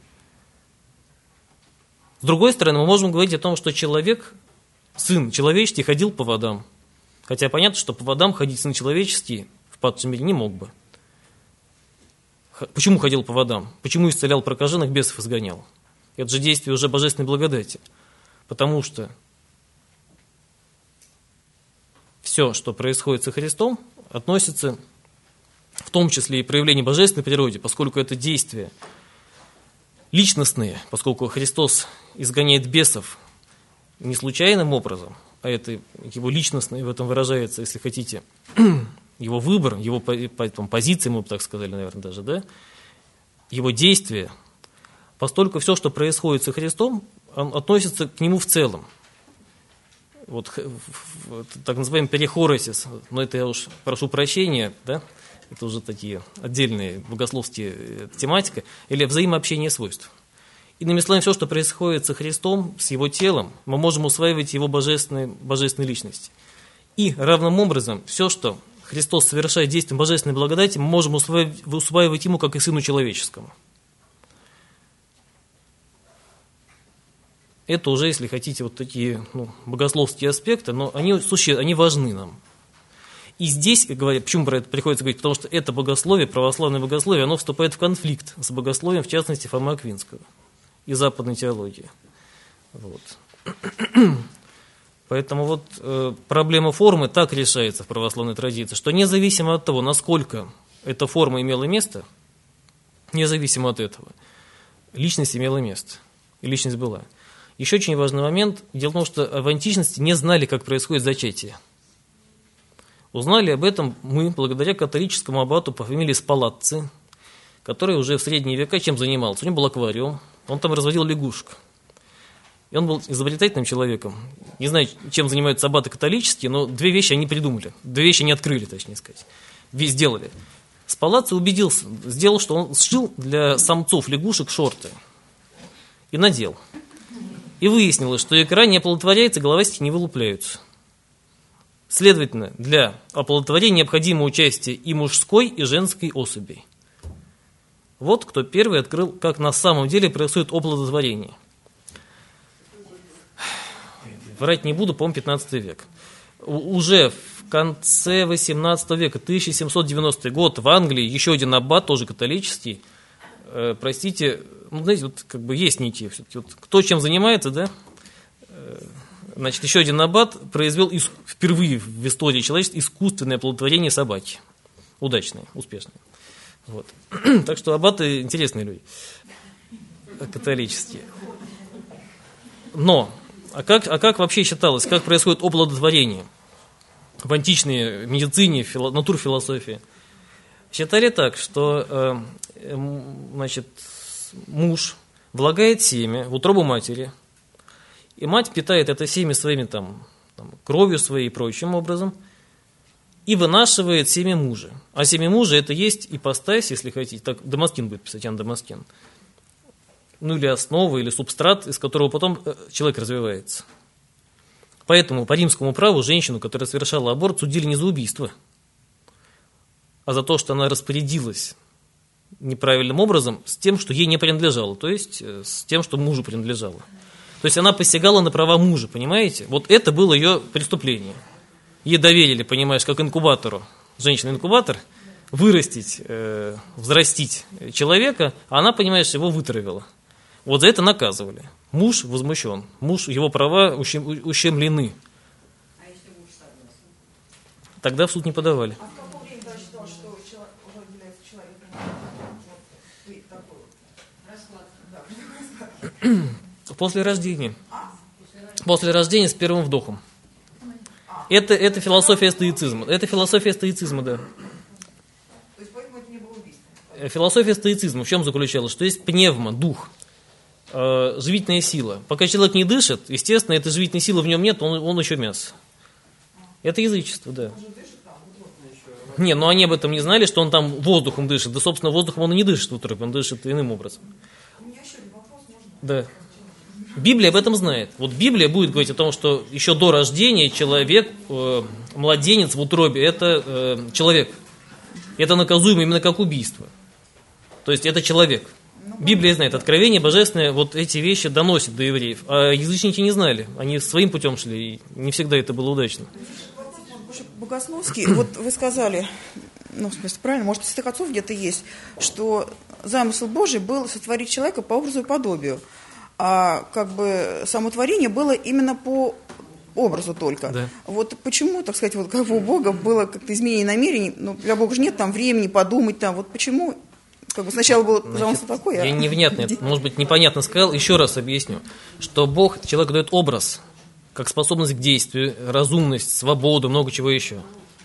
С другой стороны, мы можем говорить о том, что человек, сын человеческий, ходил по водам. Хотя понятно, что по водам ходить сын человеческий в падшем мире не мог бы. Почему ходил по водам? Почему исцелял прокаженных, бесов изгонял? Это же действие уже божественной благодати. Потому что все, что происходит со Христом, относится в том числе и к проявлению божественной природы, поскольку это действия личностные, поскольку Христос изгоняет бесов не случайным образом, а это его личностное, в этом выражается, если хотите, его выбор, его позиция, мы бы так сказали, наверное, даже, да, его действия, постольку все, что происходит со Христом, относится к нему в целом. Вот так называемый перехоресис, но это я уж прошу прощения, да, это уже такие отдельные богословские тематика, или взаимообщение свойств. Иными словами, все, что происходит со Христом, с его телом, мы можем усваивать его божественной, божественной личности. И равным образом, все, что Христос совершает действием божественной благодати, мы можем усваивать, усваивать ему, как и Сыну Человеческому. Это уже, если хотите, вот такие ну, богословские аспекты, но они, суще... они важны нам. И здесь, говоря, почему про это приходится говорить, потому что это богословие, православное богословие, оно вступает в конфликт с богословием, в частности, Фомы Аквинского и западной теологии. Вот. Поэтому вот э, проблема формы так решается в православной традиции, что независимо от того, насколько эта форма имела место, независимо от этого, личность имела место, и личность была. Еще очень важный момент. Дело в том, что в античности не знали, как происходит зачатие. Узнали об этом мы благодаря католическому аббату по фамилии Спалацци, который уже в средние века чем занимался? У него был аквариум, он там разводил лягушек. И он был изобретательным человеком. Не знаю, чем занимаются аббаты католические, но две вещи они придумали. Две вещи они открыли, точнее сказать. Сделали. Спалацци убедился, сделал, что он сшил для самцов лягушек шорты. И надел. И выяснилось, что икра не оплодотворяется, головастики не вылупляются. Следовательно, для оплодотворения необходимо участие и мужской, и женской особей. Вот кто первый открыл, как на самом деле происходит оплодотворение. Врать не буду, по-моему, пятнадцатый век. У- уже в конце восемнадцатого века, тысяча семьсот девяностый год, в Англии еще один аббат, тоже католический, э, простите, ну, знаете, вот как бы есть нити. Вот, кто чем занимается, да? Э, значит, еще один аббат произвел ис- впервые в истории человечества искусственное оплодотворение собаки. Удачное, успешное. Вот. Так что аббаты интересные люди, католические. Но, а как, а как вообще считалось, как происходит оплодотворение в античной медицине, фило, натурфилософии? Считали так, что э, э, значит, муж влагает семя в утробу матери, и мать питает это семя своими там, там, кровью своей и прочим образом, и вынашивает семя мужа. А семя мужа это есть ипостась, если хотите, так Дамаскин будет писать, Иоанн Дамаскин. Ну или основа, или субстрат, из которого потом человек развивается. Поэтому по римскому праву женщину, которая совершала аборт, судили не за убийство, а за то, что она распорядилась неправильным образом с тем, что ей не принадлежало, то есть с тем, что мужу принадлежало. То есть она посягала на права мужа, понимаете? Вот это было ее преступление. Ей доверили, понимаешь, как инкубатору, женщина-инкубатор, вырастить, э, взрастить человека, а она, понимаешь, его вытравила. Вот за это наказывали. Муж возмущен, муж, его права ущем, ущемлены. А если муж согласен? тогда в суд не подавали. А в каком времени ты считал, что человек уже является человеком? После рождения. После рождения с первым вдохом. Это, это философия стоицизма. Это философия стоицизма, да. То есть поэтому это не было убийство? Философия стоицизма в чем заключалась? Что есть пневма, дух, э, живительная сила. Пока человек не дышит, естественно, этой живительной силы в нем нет, он, он еще мясо. Это язычество, да. Не, но они об этом не знали, что он там воздухом дышит. Да, собственно, воздухом он и не дышит в утробе, он дышит иным образом. У меня еще один вопрос, можно? Да. Библия об этом знает. Вот Библия будет говорить о том, что еще до рождения человек, э, младенец в утробе, это э, человек. Это наказуемо именно как убийство. То есть это человек. Библия знает, Откровение Божественное вот эти вещи доносит до евреев. А язычники не знали. Они своим путем шли, и не всегда это было удачно. Богословский, вот вы сказали, ну, в смысле, правильно, может, в святых отцов где-то есть, что замысел Божий был сотворить человека по образу и подобию, а как бы само творение было именно по образу только. Да. Вот почему, так сказать, вот как бы у Бога было как-то изменение намерений, ну, для Бога же нет там времени подумать, там, вот почему, как бы сначала было замысел такой, а... Я невнятно, может быть, непонятно сказал, еще раз объясню, что Бог человеку дает образ, как способность к действию, разумность, свободу, много чего еще.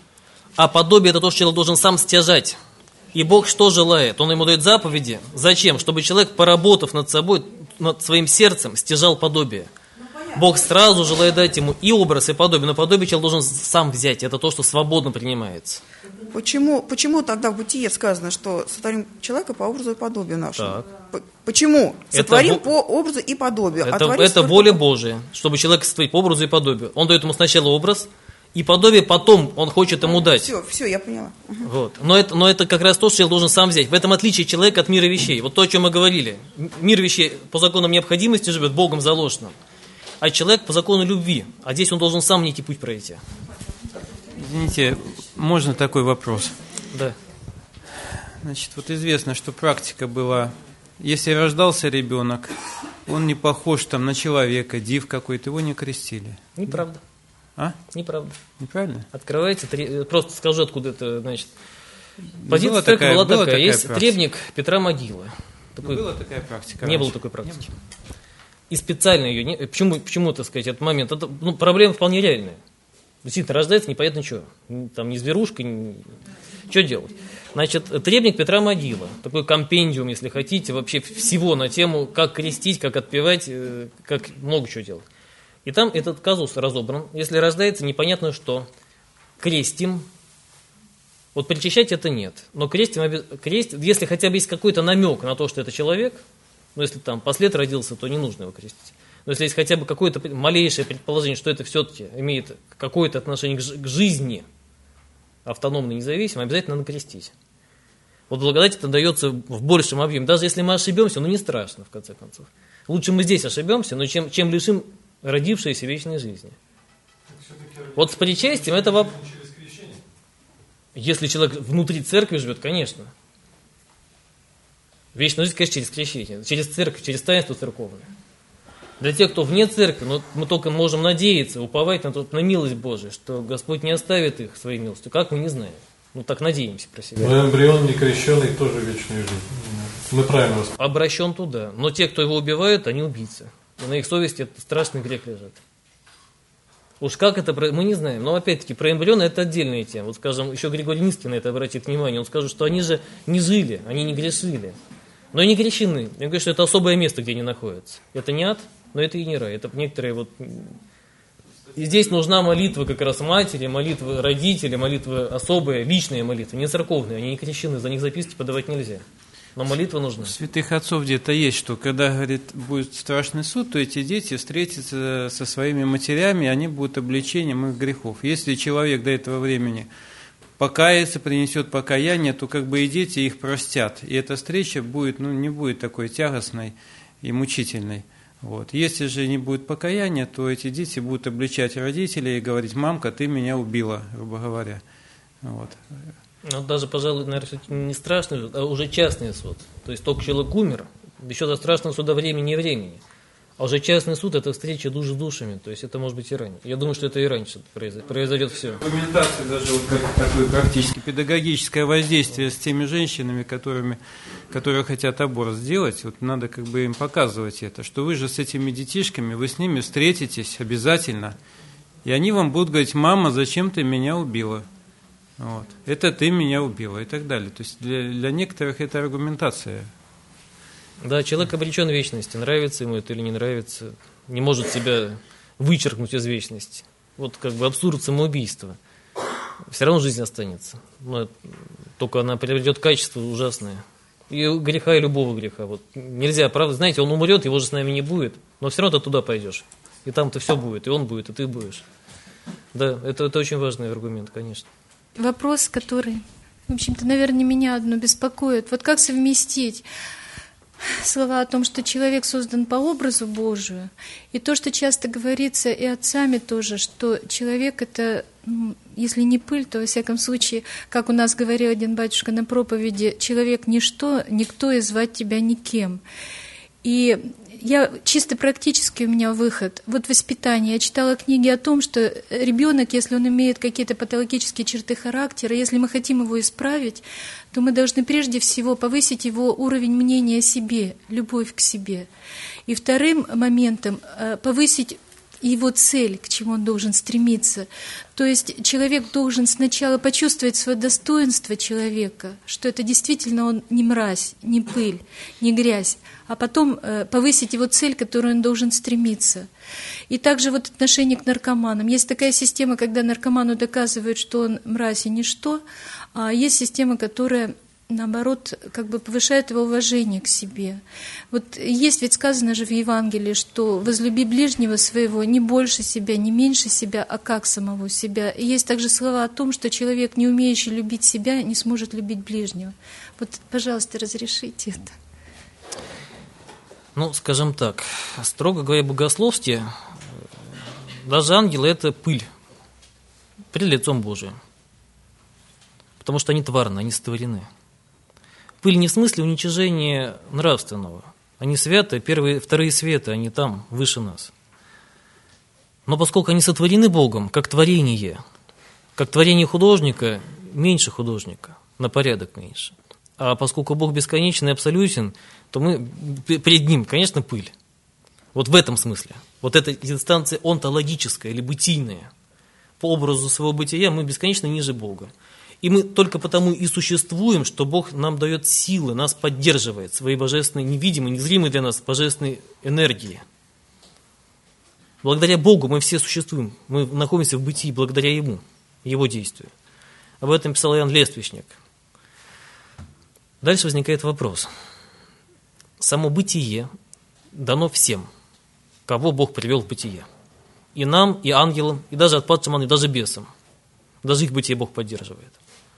А подобие – это то, что человек должен сам стяжать. И Бог что желает? Он ему дает заповеди. Зачем? Чтобы человек, поработав над собой, над своим сердцем, стяжал подобие. Бог сразу желает дать ему и образ, и подобие. Но подобие человек должен сам взять. Это то, что свободно принимается. Почему, почему тогда в Бытие сказано, что сотворим человека по образу и подобию нашему? Так. Почему? Сотворим это, по образу и подобию. Это, а это воля Божия, чтобы человек сотворить по образу и подобию. Он дает ему сначала образ и подобие, потом он хочет ему дать. Все, все, я поняла. Вот. Но, это, но это как раз то, что человек должен сам взять. В этом отличие человека от мира вещей. Вот то, о чем мы говорили. Мир вещей по законам необходимости живет, Богом заложенным. А человек по закону любви. А здесь он должен сам некий путь пройти. Извините, можно такой вопрос? Да. Значит, вот известно, что практика была, если рождался ребенок, он не похож там на человека, див какой-то, его не крестили. Неправда. А? Неправда. Неправильно? Открывайте, просто скажу, откуда это, значит. Была Позиция церкви такая, была была такая. такая Есть практика. требник Петра Могилы. Такой, Была такая практика не раньше? было такой практики. И специально ее не... Почему, почему, так сказать, этот момент? Это, ну, проблема вполне реальная. Действительно, рождается непонятно что. Там ни зверушка, ни... Что делать? Значит, требник Петра Могила. Такой компендиум, если хотите, вообще всего на тему, как крестить, как отпевать, как много чего делать. И там этот казус разобран. Если рождается непонятно что, крестим. Вот причащать это нет. Но крестим, крестим, если хотя бы есть какой-то намек на то, что это человек, но если там послед родился, то не нужно его крестить. Но если есть хотя бы какое-то малейшее предположение, что это все-таки имеет какое-то отношение к жизни, автономно, независимо, обязательно надо крестить. Вот благодать это дается в большем объеме. Даже если мы ошибемся, ну не страшно, в конце концов. Лучше мы здесь ошибемся, но чем, чем лишим родившейся вечной жизни. Вот с причастием это вопрос. Если человек внутри церкви живет, конечно. Вечная жизнь, конечно, через крещение, через церковь, через таинство церковное. Для тех, кто вне церкви, но мы только можем надеяться, уповать на, на милость Божию, что Господь не оставит их своей милостью. Как, мы не знаем. Ну, так надеемся про себя. Но эмбрион не крещеный тоже вечную жизнь. Мы правильно вас... Обращен туда. Но те, кто его убивают, они убийцы. И на их совести это страшный грех лежит. Уж как это, мы не знаем. Но опять-таки, про эмбрионы это отдельная тема. Вот, скажем, еще Григорий Низкий на это обратит внимание. Он скажет, что они же не жили, они не грешили. Но и не крещены. Я говорю, что это особое место, где они находятся. Это не ад, но это и не рай. Это некоторые вот... И здесь нужна молитва как раз матери, молитва родителей, молитва особая, личная молитва, не церковная. Они не крещены, за них записки подавать нельзя. Но молитва нужна. У святых отцов где-то есть, что когда, говорит, будет страшный суд, то эти дети встретятся со своими матерями, они будут обличением их грехов. Если человек до этого времени покается, принесет покаяние, то как бы и дети их простят. И эта встреча будет, ну, не будет такой тягостной и мучительной. Вот. Если же не будет покаяния, то эти дети будут обличать родителей и говорить: «Мамка, ты меня убила», грубо говоря. Вот. Ну, даже, пожалуй, наверное, не страшный суд, а уже частный суд. То есть только человек умер, еще до страшного суда времени и времени. А уже частный суд – это встреча душ с душами, то есть это может быть и раньше. Я думаю, что это и раньше произойдет, произойдет все. Аргументация даже вот как такое практически педагогическое воздействие с теми женщинами, которыми, которые хотят аборт сделать, вот надо как бы им показывать это, что вы же с этими детишками, вы с ними встретитесь обязательно, и они вам будут говорить: мама, зачем ты меня убила? Вот. Это ты меня убила и так далее. То есть для, для некоторых это аргументация. Да, человек обречен в вечности, нравится ему это или не нравится, не может себя вычеркнуть из вечности. Вот как бы абсурд самоубийства. Все равно жизнь останется. Но только она приобретет качество ужасное. И греха, и любого греха. Вот нельзя, правда, знаете, он умрет, его же с нами не будет, но все равно ты туда пойдешь. И там-то все будет, и он будет, и ты будешь. Да, это, это очень важный аргумент, конечно. Вопрос, который, в общем-то, наверное, меня одно беспокоит. Вот как совместить слова о том, что человек создан по образу Божию, и то, что часто говорится и отцами тоже, что человек — это, ну, если не пыль, то, во всяком случае, как у нас говорил один батюшка на проповеди, человек — ничто, никто, и звать тебя никем. И я чисто практически, у меня выход. Вот воспитание. Я читала книги о том, что ребенок, если он имеет какие-то патологические черты характера, если мы хотим его исправить, то мы должны прежде всего повысить его уровень мнения о себе, любовь к себе. И вторым моментом — повысить его цель, к чему он должен стремиться. То есть человек должен сначала почувствовать свое достоинство человека, что это действительно он не мразь, не пыль, не грязь, а потом повысить его цель, к которой он должен стремиться. И также вот отношение к наркоманам. Есть такая система, когда наркоману доказывают, что он мразь и ничто, а есть система, которая, наоборот, как бы повышает его уважение к себе. Вот есть ведь сказано же в Евангелии, что возлюби ближнего своего не больше себя, не меньше себя, а как самого себя. И есть также слова о том, что человек, не умеющий любить себя, не сможет любить ближнего. Вот, пожалуйста, разрешите это. Ну, скажем так, строго говоря, богословстве, даже ангелы — это пыль перед лицом Божиим. Потому что они тварны, они сотворены. Пыль не в смысле уничижения нравственного. Они святы, первые, вторые светы, они там, выше нас. Но поскольку они сотворены Богом, как творение, как творение художника, меньше художника, на порядок меньше. А поскольку Бог бесконечен и абсолютен, то мы перед Ним, конечно, пыль. Вот в этом смысле. Вот эта дистанция онтологическая или бытийная. По образу своего бытия мы бесконечно ниже Бога. И мы только потому и существуем, что Бог нам дает силы, нас поддерживает своей божественной, невидимой, незримой для нас божественной энергии. Благодаря Богу мы все существуем, мы находимся в бытии благодаря Ему, Его действию. Об этом писал Иоанн Лествичник. Дальше возникает вопрос. Само бытие дано всем, кого Бог привел в бытие. И нам, и ангелам, и даже отпадшим ангелам, и даже бесам. Даже их бытие Бог поддерживает.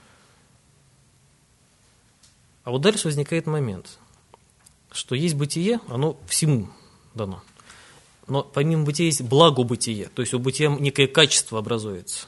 А вот дальше возникает момент, что есть бытие, оно всему дано. Но помимо бытия есть благобытие, то есть у бытия некое качество образуется.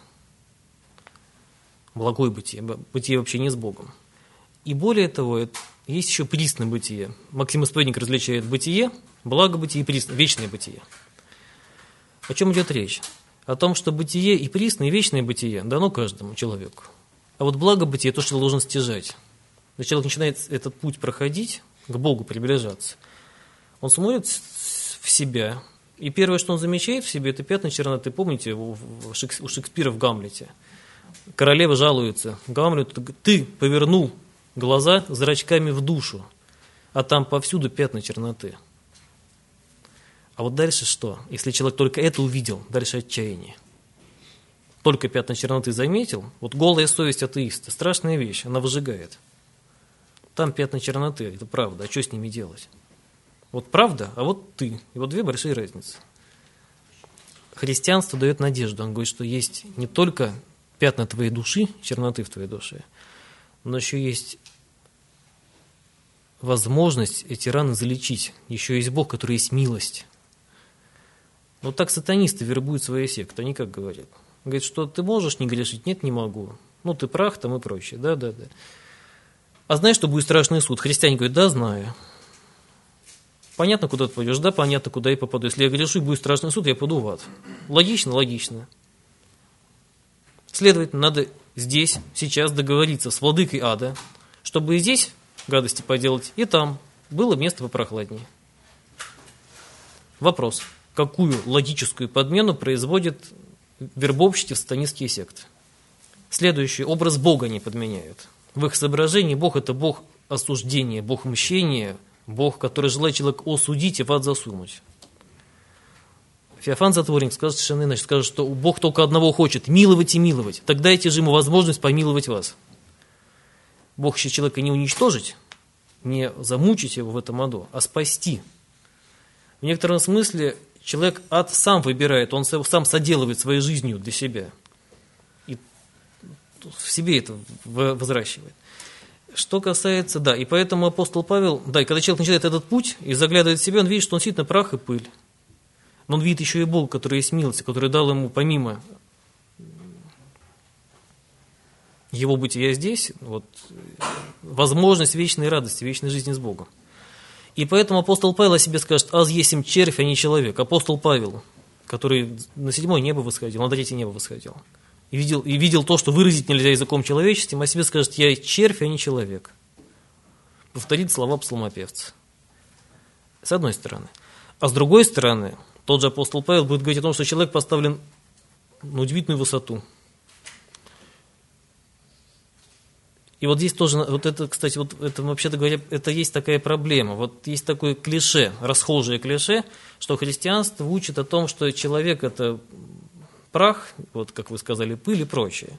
Благое бытие, бытие вообще не с Богом. И более того, есть еще присное бытие. Максим Исповедник различает бытие, благобытие и присное, вечное бытие. О чем идет речь? О том, что бытие и присное, и вечное бытие дано каждому человеку. А вот благобытие – то, что должен стяжать. Когда человек начинает этот путь проходить, к Богу приближаться, он смотрит в себя, и первое, что он замечает в себе, это пятна черноты. Помните, у Шекспира в «Гамлете»? Королева жалуется Гамлету: ты повернул глаза зрачками в душу, а там повсюду пятна черноты. А вот дальше что? Если человек только это увидел, дальше отчаяние. Только пятна черноты заметил, вот голая совесть атеиста, страшная вещь, она выжигает. Там пятна черноты, это правда, а что с ними делать? Вот правда, а вот ты. И вот две большие разницы. Христианство дает надежду. Он говорит, что есть не только пятна твоей души, черноты в твоей душе, но еще есть возможность эти раны залечить. Еще есть Бог, который есть милость. Вот так сатанисты вербуют свои секты. Они как говорят? Говорят, что ты можешь не грешить? Нет, не могу. Ну, ты прах там и прочее. Да, да, да. А знаешь, что будет страшный суд? Христиане говорят, да, знаю. Понятно, куда ты пойдешь? Да, понятно, куда я попаду. Если я грешу и будет страшный суд, я пойду в ад. Логично? Логично. Следовательно, надо здесь, сейчас договориться с владыкой ада, чтобы и здесь гадости поделать, и там было место попрохладнее. Вопрос. Какую логическую подмену производят вербовщики в сатанистские секты? Следующий. Образ Бога не подменяют. В их соображении Бог – это Бог осуждения, Бог мщения, Бог, который желает человека осудить и в ад засунуть. Феофан Затворник скажет совершенно иначе, скажет, что Бог только одного хочет – миловать и миловать. Тогда дайте же ему возможность помиловать вас. Бог хочет человека не уничтожить, не замучить его в этом аду, а спасти. В некотором смысле человек ад сам выбирает, он сам соделывает своей жизнью для себя. И в себе это возращивает. Что касается, да, и поэтому апостол Павел, да, и когда человек начинает этот путь и заглядывает в себя, он видит, что он сидит на прах и пыль. Но он видит еще и Бога, который есть милость, который дал ему помимо его бытия здесь, вот, возможность вечной радости, вечной жизни с Богом. И поэтому апостол Павел о себе скажет: «Аз есмь червь, а не человек». Апостол Павел, который на седьмое небо восходил, на третье небо восходил, и видел, и видел то, что выразить нельзя языком человеческим, о себе скажет: «Я червь, а не человек». Повторит слова псалмопевца. С одной стороны. А с другой стороны, тот же апостол Павел будет говорить о том, что человек поставлен на удивительную высоту. И вот здесь тоже, вот это, кстати, вот это, вообще-то говоря, это есть такая проблема. Вот есть такое клише, расхожее клише, что христианство учит о том, что человек – это прах, вот как вы сказали, пыль и прочее.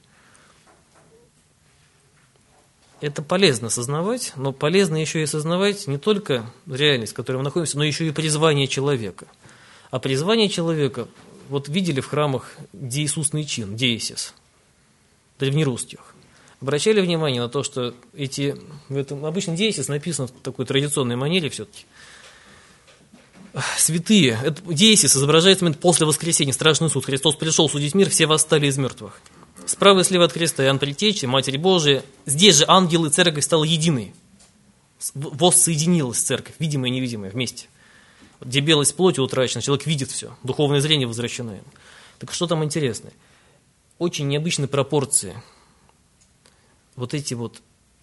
Это полезно осознавать, но полезно еще и осознавать не только реальность, в которой мы находимся, но еще и призвание человека. А призвание человека, вот видели в храмах деисусный чин, деисис, древнерусских. Обращали внимание на то, что эти, в этом обычно деисис написано в такой традиционной манере все-таки. Святые, это, деисис изображается после воскресения, страшный суд. Христос пришел судить мир, все восстали из мертвых. Справа и слева от креста Иоанн Предтеча, Матерь Божия. Здесь же ангелы и церковь стала единой. Воссоединилась церковь, видимая и невидимая, вместе. Где белость плоти утрачена, человек видит все, духовное зрение возвращено ему. Так что там интересное? Очень необычные пропорции. Вот эти вот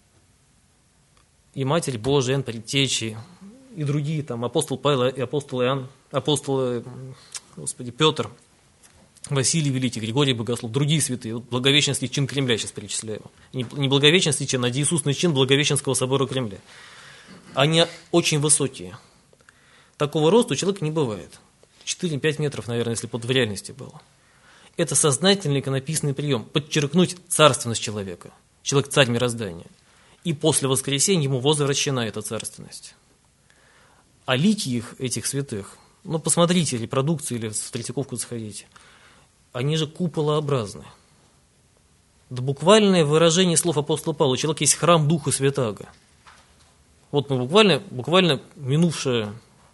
и Матерь Божия, Иоанн Предтечи, и другие, там, апостол Павел, и апостол Иоанн, апостол, Господи, Петр, Василий Великий, Григорий Богослов, другие святые, вот Благовещенский чин Кремля сейчас перечисляю. Не, не Благовещенский чин, а деисусный чин Благовещенского собора Кремля. Они очень высокие. Такого роста у человека не бывает. четыре-пять метров, наверное, если бы в реальности было. Это сознательный иконописный прием. Подчеркнуть царственность человека. Человек царь мироздания. И после воскресения ему возвращена эта царственность. А лики их, этих святых, ну посмотрите репродукции или в Третьяковку сходите, они же куполообразны. Да буквальное выражение слов апостола Павла: человек есть храм Духа Святаго. Вот мы буквально, буквально минувшее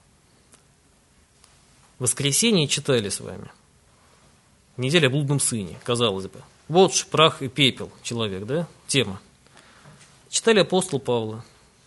воскресенье читали с вами. Неделя о блудном сыне, казалось бы. Вот ж прах и пепел человек, да? Тема. Читали апостола Павла,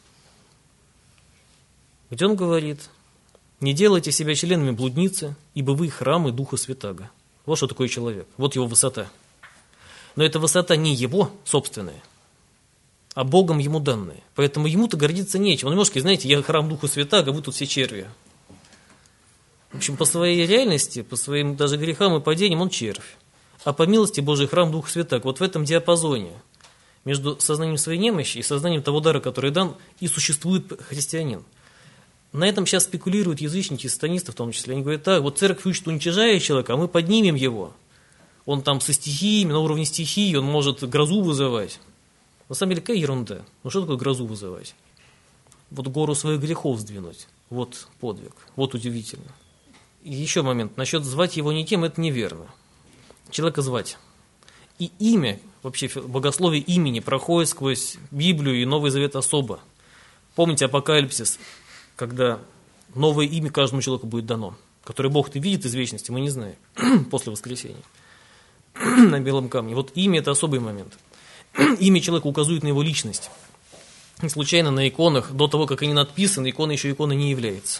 где он говорит: не делайте себя членами блудницы, ибо вы храмы Духа Святаго. Вот что такое человек, вот его высота. Но эта высота не его собственная, а Богом ему данная. Поэтому ему-то гордиться нечем. Он не может сказать: знаете, я храм Духа Святаго, вы тут все черви. В общем, по своей реальности, по своим даже грехам и падениям он червь. А по милости Божией храм Духа Святаго. Вот в этом диапазоне между сознанием своей немощи и сознанием того дара, который дан, и существует христианин. На этом сейчас спекулируют язычники, сатанисты в том числе. Они говорят: так, вот церковь учит, уничтожая человека, а мы поднимем его. Он там со стихиями, на уровне стихии, он может грозу вызывать. На самом деле, какая ерунда. Ну что такое грозу вызывать? Вот гору своих грехов сдвинуть. Вот подвиг. Вот удивительно. И еще момент. Насчет звать его никем, это неверно. Человека звать. И имя, вообще богословие имени проходит сквозь Библию и Новый Завет особо. Помните Апокалипсис, когда новое имя каждому человеку будет дано, которое Бог-то видит из вечности, мы не знаем, после воскресения, на белом камне. Вот имя – это особый момент. Имя человека указывает на его личность. Не случайно на иконах, до того, как они надписаны, икона еще икона не является.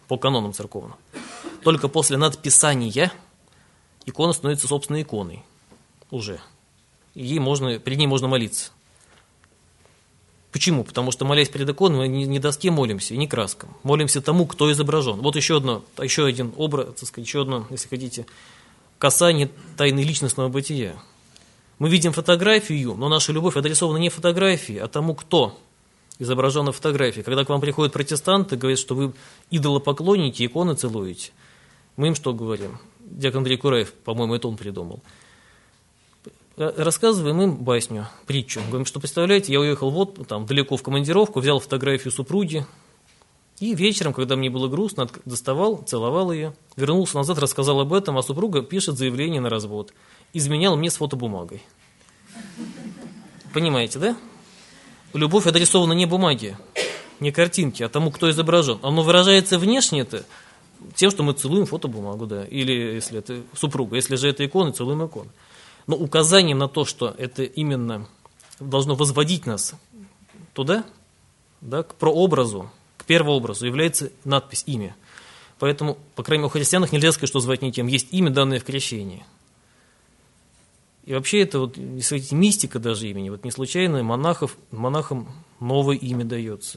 по канонам церковным. Только после надписания икона становится собственной иконой уже. И ей можно, перед ней можно молиться. Почему? Потому что, молясь перед иконой, мы не доске молимся, и не краскам. Молимся тому, кто изображен. Вот еще, одно, еще один образ, так сказать, еще одно, если хотите, касание тайны личностного бытия. Мы видим фотографию, но наша любовь адресована не фотографии, а тому, кто изображен на фотографии. Когда к вам приходят протестанты, говорят, что вы идолопоклонники, иконы целуете, мы им что говорим? Диакон Андрей Кураев, по-моему, это он придумал. Рассказываем им басню, притчу. Говорим, что, представляете, я уехал вот там далеко в командировку, взял фотографию супруги, и вечером, когда мне было грустно, доставал, целовал ее, вернулся назад, рассказал об этом, а супруга пишет заявление на развод. Изменял мне с фотобумагой. Понимаете, да? Любовь адресована не бумаге, не картинке, а тому, кто изображен. Оно выражается внешне-то тем, что мы целуем фотобумагу, да, или если это супруга, если же это икона, целуем икону. Но указанием на то, что это именно должно возводить нас туда, да, к прообразу, к первообразу, является надпись «имя». Поэтому, по крайней мере, у христиан нельзя сказать, что звать не тем. Есть имя, данное в крещении. И вообще это вот, если хотите, мистика даже имени. Вот не случайно монахов, монахам новое имя дается.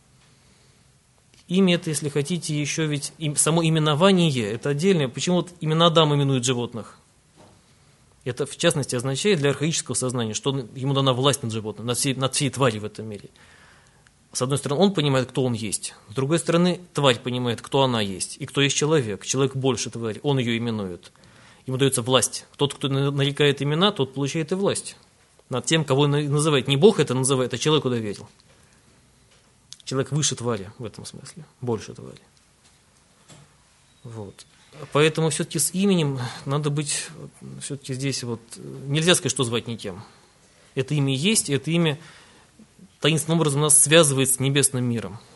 Имя это, если хотите, еще ведь им, само именование, это отдельное. Почему вот именно Адам именует животных? Это, в частности, означает для архаического сознания, что ему дана власть над животным, над всей, над всей тварью в этом мире. С одной стороны, он понимает, кто он есть. С другой стороны, тварь понимает, кто она есть. И кто есть человек. Человек больше тварь, он ее именует. Ему дается власть. Тот, кто нарекает имена, тот получает и власть над тем, кого он называет. Не Бог это называет, а человеку доверил. Человек выше твари в этом смысле, больше твари. Вот. Поэтому все-таки с именем надо быть, все-таки здесь вот, нельзя сказать, что звать не тем. Это имя есть, и это имя таинственным образом нас связывает с небесным миром.